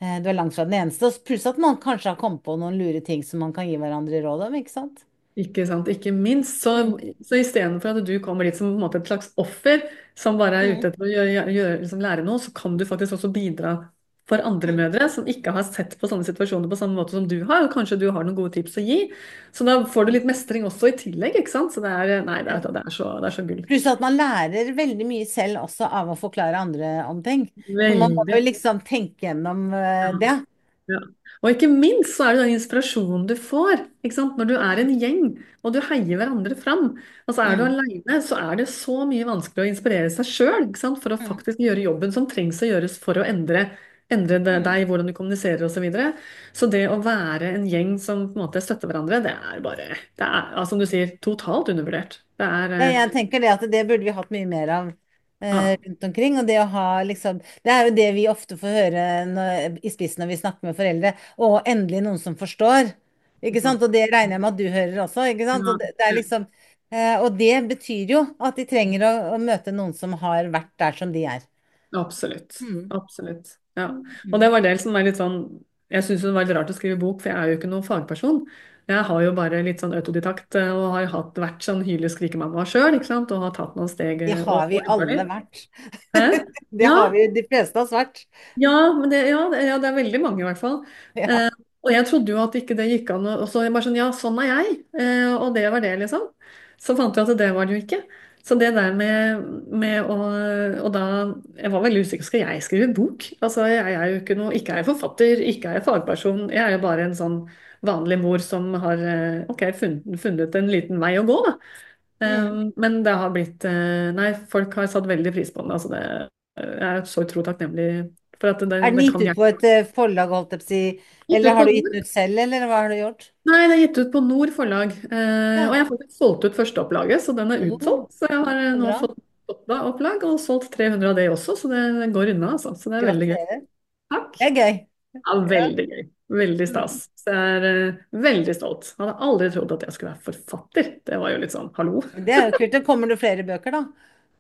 S1: eh, du er langt fra den eneste. Og pluss at man kanskje har kommet på noen lure ting som man kan gi hverandre råd om, ikke sant?
S2: Ikke sant, ikke minst. Så,
S1: Mm.
S2: så istedenfor at du kommer dit som på en måte et slags offer, som bare er ute
S1: Mm.
S2: etter å gjøre, gjøre, liksom lære noe, så kan du faktisk også bidra for andre
S1: Mm.
S2: mødre som ikke har sett på sånne situasjoner på samme måte som du har. Og kanskje du har noen gode tips å gi. Så da får du litt mestring også i tillegg, ikke sant. Så det er, nei, det er, det er så, det er så gull.
S1: Pluss at man lærer veldig mye selv også av å forklare andre om ting. For man må
S2: Veldig.
S1: jo liksom tenke gjennom eh,
S2: Ja.
S1: det.
S2: Ja. Og ikke minst så er det den inspirasjonen du får, ikke sant? Når du er en gjeng og du heier hverandre fram. Altså er du
S1: Mm.
S2: alene, så er det så mye vanskeligere å inspirere seg sjøl for å
S1: Mm.
S2: faktisk gjøre jobben som trengs å gjøres for å endre, endre det-
S1: Mm.
S2: deg, hvordan du kommuniserer osv. Så, videre. Så det å være en gjeng som på en måte støtter hverandre, det er bare det er, altså, som du sier, totalt undervurdert. Det er
S1: Ja,
S2: eh,
S1: jeg tenker det at det burde vi hatt mye mer av eh,
S2: ja,
S1: rundt omkring. Og det å ha liksom Det er jo det vi ofte får høre når, i spissen når vi snakker med foreldre. Og endelig noen som forstår. Ikke sant? Og det regner jeg med at du hører også. Ikke sant?
S2: ja,
S1: Og det, det er liksom eh, Og det betyr jo at de trenger å, å møte noen som har vært der som de er.
S2: absolutt.
S1: Mm.
S2: Absolutt. Ja. Og det
S1: Mm.
S2: var det som er litt sånn Jeg syns det var litt rart å skrive bok, for jeg er jo ikke noen fagperson. Jeg har jo bare litt sånn autodidakt eh, og har hatt, vært sånn hyle- og skrikemamma sjøl, ikke sant, og har tatt noen steg
S1: Det
S2: eh,
S1: har
S2: og,
S1: vi
S2: og jobba
S1: alle
S2: litt.
S1: vært.
S2: Hæ?
S1: Det
S2: Ja,
S1: har vi de fleste av oss vært.
S2: ja, men det, ja, det, ja, det er veldig mange i hvert fall.
S1: Ja.
S2: Eh, og jeg trodde jo at ikke det gikk an, og så jeg bare sånn, ja, sånn er jeg, eh, og det var det, liksom. Så fant vi at det var det jo ikke. Så det der med, med å Og da Jeg var veldig usikker. Skal jeg skrive bok? Altså, jeg er jo ikke noe Ikke er jeg forfatter, ikke er jeg fagperson. Jeg er jo bare en sånn vanlig mor som har eh, ok, funnet, funnet en liten vei å gå, da.
S1: Mm.
S2: Um, men det har blitt eh, Nei, folk har satt veldig pris på det. Altså det jeg er så utrolig takknemlig for at det,
S1: Er den
S2: det
S1: gitt
S2: kan
S1: ut på
S2: hjelpe.
S1: et eh, forlag, holdt jeg på å si,
S2: Gitt
S1: eller
S2: ut på
S1: har du gitt
S2: Nord.
S1: den ut selv, eller hva har du gjort?
S2: Nei, det er gitt ut på Nord forlag. Eh, og
S1: Ja.
S2: jeg har faktisk solgt ut førsteopplaget, så den er
S1: Oh,
S2: utsolgt. Så jeg har eh,
S1: så
S2: nå
S1: bra.
S2: fått åtte opplag og solgt tre hundre av det også, så det går unna, altså. Så det er veldig gøy.
S1: Gratulerer.
S2: Takk.
S1: Det er gøy.
S2: Ja,
S1: Ja.
S2: veldig gøy. Veldig stas.
S1: Mm.
S2: Så jeg er eh, veldig stolt. Hadde aldri trodd at jeg skulle være forfatter. Det var jo litt sånn hallo.
S1: Det er jo kult. Det kommer det flere bøker, da?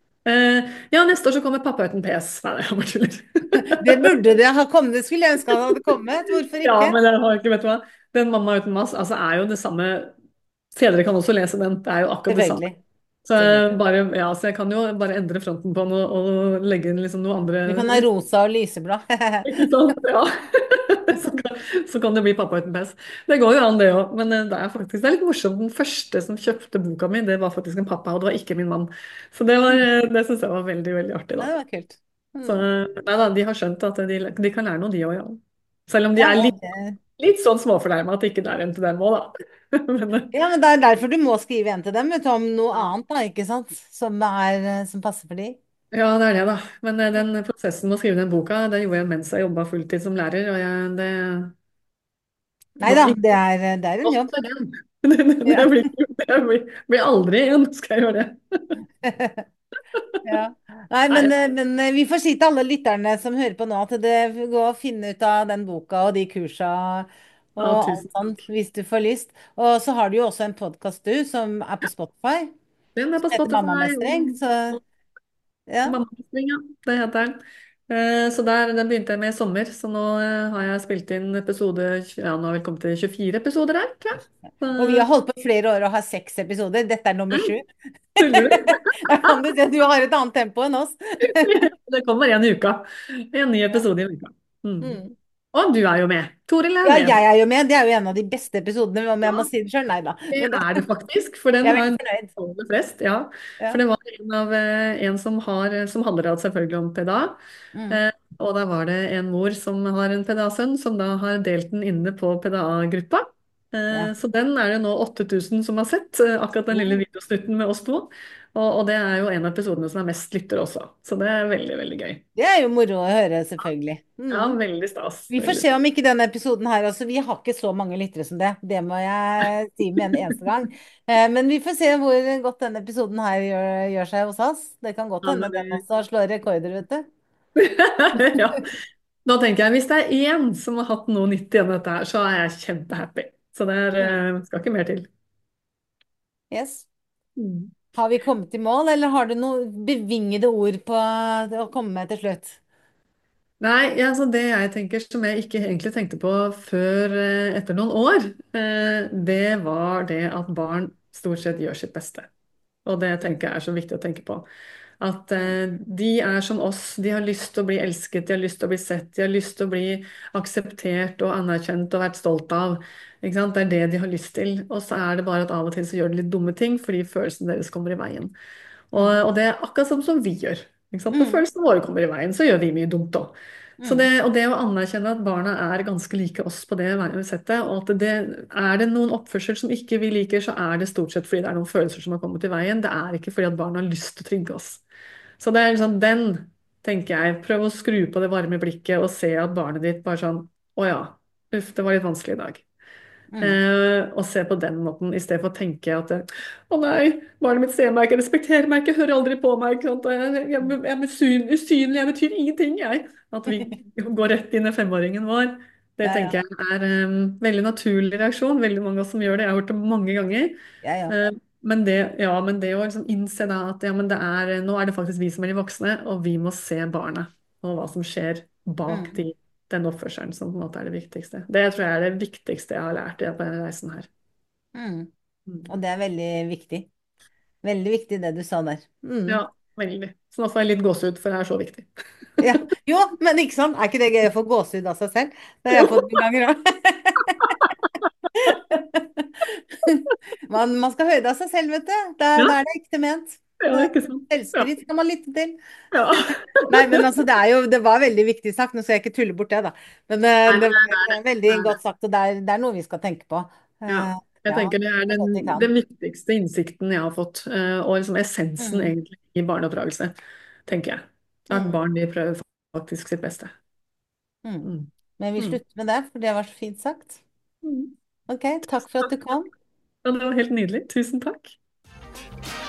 S2: Eh, ja, neste år så kommer Pappa uten P S. Nei, jeg bare tuller.
S1: Det burde det ha kommet. Det skulle jeg ønske han hadde kommet. Hvorfor
S2: Ja,
S1: ikke?
S2: men jeg har ikke, vet du hva. Den Mamma uten mas altså, er jo det samme. Fedre kan også lese den. Det er jo akkurat det samme.
S1: Selvfølgelig.
S2: Så,
S1: Selvfølgelig.
S2: jeg bare, ja, så jeg kan jo bare endre fronten på den og, og legge inn liksom noe andre
S1: Du kan ha rosa og lyseblad.
S2: Ikke sant? Ja. Så kan, så kan det bli Pappa uten P S. Det går jo an, det òg. Men eh, det er faktisk det er litt morsomt. Den første som kjøpte boka mi, det var faktisk en pappa, og det var ikke min mann. Så det, var, eh, det syns jeg var veldig, veldig artig,
S1: Ja,
S2: da.
S1: det var kult.
S2: Så
S1: Mm.
S2: eh, nei da, de har skjønt at de, de kan lære noe, de òg, ja. Selv om de
S1: Ja,
S2: er litt
S1: det...
S2: Litt sånn småfornærma at ikke det er en til dem òg, da. Men, eh,
S1: ja, men det er derfor du må skrive en til dem, vet du, om noe
S2: ja,
S1: annet, da, ikke sant? Som er, eh, som passer for de.
S2: ja, det er det, da. Men eh, den prosessen med å skrive den boka, det gjorde jeg mens jeg jobba fulltid som lærer. Og jeg, det
S1: Nei
S2: nå-
S1: da, det
S2: ikke
S1: er, det er en jobb.
S2: godt igjen. Det, det, det,
S1: Ja.
S2: blir, det blir, blir aldri igjen, skal jeg gjøre det.
S1: Ja. Nei,
S2: Nei,
S1: men, eh, men eh, vi får si til alle lytterne som hører på nå, at det går å finne ut av den boka og de kursa og
S2: ja,
S1: alt
S2: tusen
S1: sånt,
S2: takk.
S1: hvis du får lyst. Og så har du jo også en podkast, du, som er på Spotify,
S2: Den er på
S1: som heter
S2: Spotify.
S1: Mammamestring. Så
S2: Og,
S1: ja.
S2: Mammasving, ja. Det heter den. Eh, Så der, Den begynte jeg med i sommer, så nå eh, har jeg spilt inn episode Ja, nå har vi kommet til tjuefire episoder her, tror jeg. Så,
S1: Og vi har holdt på i flere år og har seks episoder. Dette er nummer sju.
S2: tuller du?
S1: Da kan du se at du har et annet tempo enn oss.
S2: Det kommer en i uka. En ny
S1: Ja.
S2: episode i uka. Mm.
S1: Mm.
S2: Og du er jo med. Toril er
S1: Ja,
S2: med.
S1: jeg er jo med. Det er jo en av de beste episodene, om jeg må
S2: Ja,
S1: si det sjøl. Nei da.
S2: det
S1: Men
S2: er det faktisk, for
S1: jeg
S2: den
S1: er
S2: har
S1: veldig fornøyd.
S2: aller flest. Ja, for
S1: Ja.
S2: det var en av eh, en som har som handler da selvfølgelig om P D A.
S1: Mm.
S2: Eh, og da var det en mor som har en P D A-sønn, som da har delt den inne på P D A-gruppa. Eh,
S1: Ja.
S2: så den er det nå åtte tusen som har sett, eh, akkurat den lille
S1: Mm.
S2: videosnutten med oss to. Og, og det er jo en av episodene som er mest lyttere også. Så det er veldig, veldig gøy.
S1: Det er jo moro å høre, selvfølgelig.
S2: Ja,
S1: Mm.
S2: veldig stas.
S1: Vi får
S2: Veldig
S1: se
S2: stas.
S1: om ikke denne episoden her også. Vi har ikke så mange lyttere som det. Det må jeg si med en eneste gang. Eh, Men vi får se hvor godt denne episoden her gjør, gjør seg hos oss. Det kan godt
S2: Ja,
S1: hende
S2: men
S1: den
S2: vi...
S1: også slår rekorder, vet du.
S2: Ja. Nå tenker jeg, hvis det er én som har hatt noe nytt igjen av dette her, så er jeg kjempehappy. Så det er,
S1: Mm.
S2: eh, skal ikke mer til.
S1: Yes.
S2: Mm.
S1: Har vi kommet i mål, eller har du noen bevingede ord på å komme med til slutt?
S2: Nei, ja, altså det jeg tenker som jeg ikke egentlig tenkte på før eh, etter noen år, eh, det var det at barn stort sett gjør sitt beste. Og det tenker jeg er så viktig å tenke på. At eh, de er som oss, de har lyst til å bli elsket, de har lyst til å bli sett, de har lyst til å bli akseptert og anerkjent og vært stolt av. Ikke sant? Det er det de har lyst til. Og så er det bare at av og til så gjør de litt dumme ting fordi følelsene deres kommer i veien. Og,
S1: Mm.
S2: og det er akkurat sånn som vi gjør. Ikke sant? Når
S1: Mm.
S2: følelsene våre kommer i veien, så gjør vi mye dumt òg. Så det,
S1: Mm.
S2: og det å anerkjenne at barna er ganske like oss på det settet, og at det, er det noen oppførsel som ikke vi liker, så er det stort sett fordi det er noen følelser som har kommet i veien. Det er ikke fordi at barna har lyst til å trygge oss. Så det er liksom den, tenker jeg. Prøv å skru på det varme blikket og se at barnet ditt bare sånn Å ja, uff, det var litt vanskelig i dag.
S1: Mm.
S2: Eh, og se på den måten, i stedet for å tenke at eh, å nei, barnet mitt ser meg ikke, respekterer meg ikke, hører aldri på meg. Ikke sant? Og Jeg, jeg, jeg er usyn- usynlig, jeg betyr ingenting, jeg. At vi går rett inn i femåringen vår. Det
S1: Ja, ja.
S2: tenker jeg er en veldig naturlig reaksjon. Veldig mange av oss som gjør det. Jeg har gjort det mange ganger.
S1: Ja, ja.
S2: Eh, men det, ja, men det å liksom innse da at ja, men det er, nå er det faktisk vi som er de voksne, og vi må se barnet og hva som skjer bak
S1: Mm.
S2: de den oppførselen som på en måte er det viktigste. Det tror jeg er det viktigste jeg har lært på denne reisen her.
S1: Mm.
S2: Mm.
S1: Og det er veldig viktig. Veldig viktig det du sa der. Mm.
S2: Ja, veldig. Så nå får jeg litt gåsehud, for det er så viktig.
S1: Ja. Jo, men ikke sant? Er ikke det gøy å få gåsehud av seg selv? Det har
S2: Jo,
S1: jeg fått noen ganger òg. Man, man skal høre det av seg selv, vet du. Da,
S2: ja,
S1: da er det ekte ment.
S2: ja,
S1: Det-
S2: ikke sant. Ja,
S1: Selvskryt skal man lytte til.
S2: ja.
S1: Nei, men altså, det er jo, det var veldig viktig sagt. Nå skal jeg ikke tulle bort det, da. Men eh,
S2: Nei,
S1: det
S2: nei,
S1: var
S2: det er det.
S1: eh, veldig
S2: Det er det.
S1: godt sagt, og det er, det er noe vi skal tenke på.
S2: Ja.
S1: Eh,
S2: Jeg
S1: ja,
S2: tenker det er
S1: så
S2: den,
S1: godt vi kan.
S2: den viktigste innsikten jeg har fått, eh, og liksom essensen
S1: Mm,
S2: egentlig i barneoppdragelse, tenker jeg. At
S1: mm,
S2: barn de prøver faktisk sitt beste.
S1: mm.
S2: Mm.
S1: Men vi
S2: Mm.
S1: slutter med det, for det var så fint sagt.
S2: Mm.
S1: OK, takk for at du kom.
S2: Ja, det var helt nydelig. Tusen takk.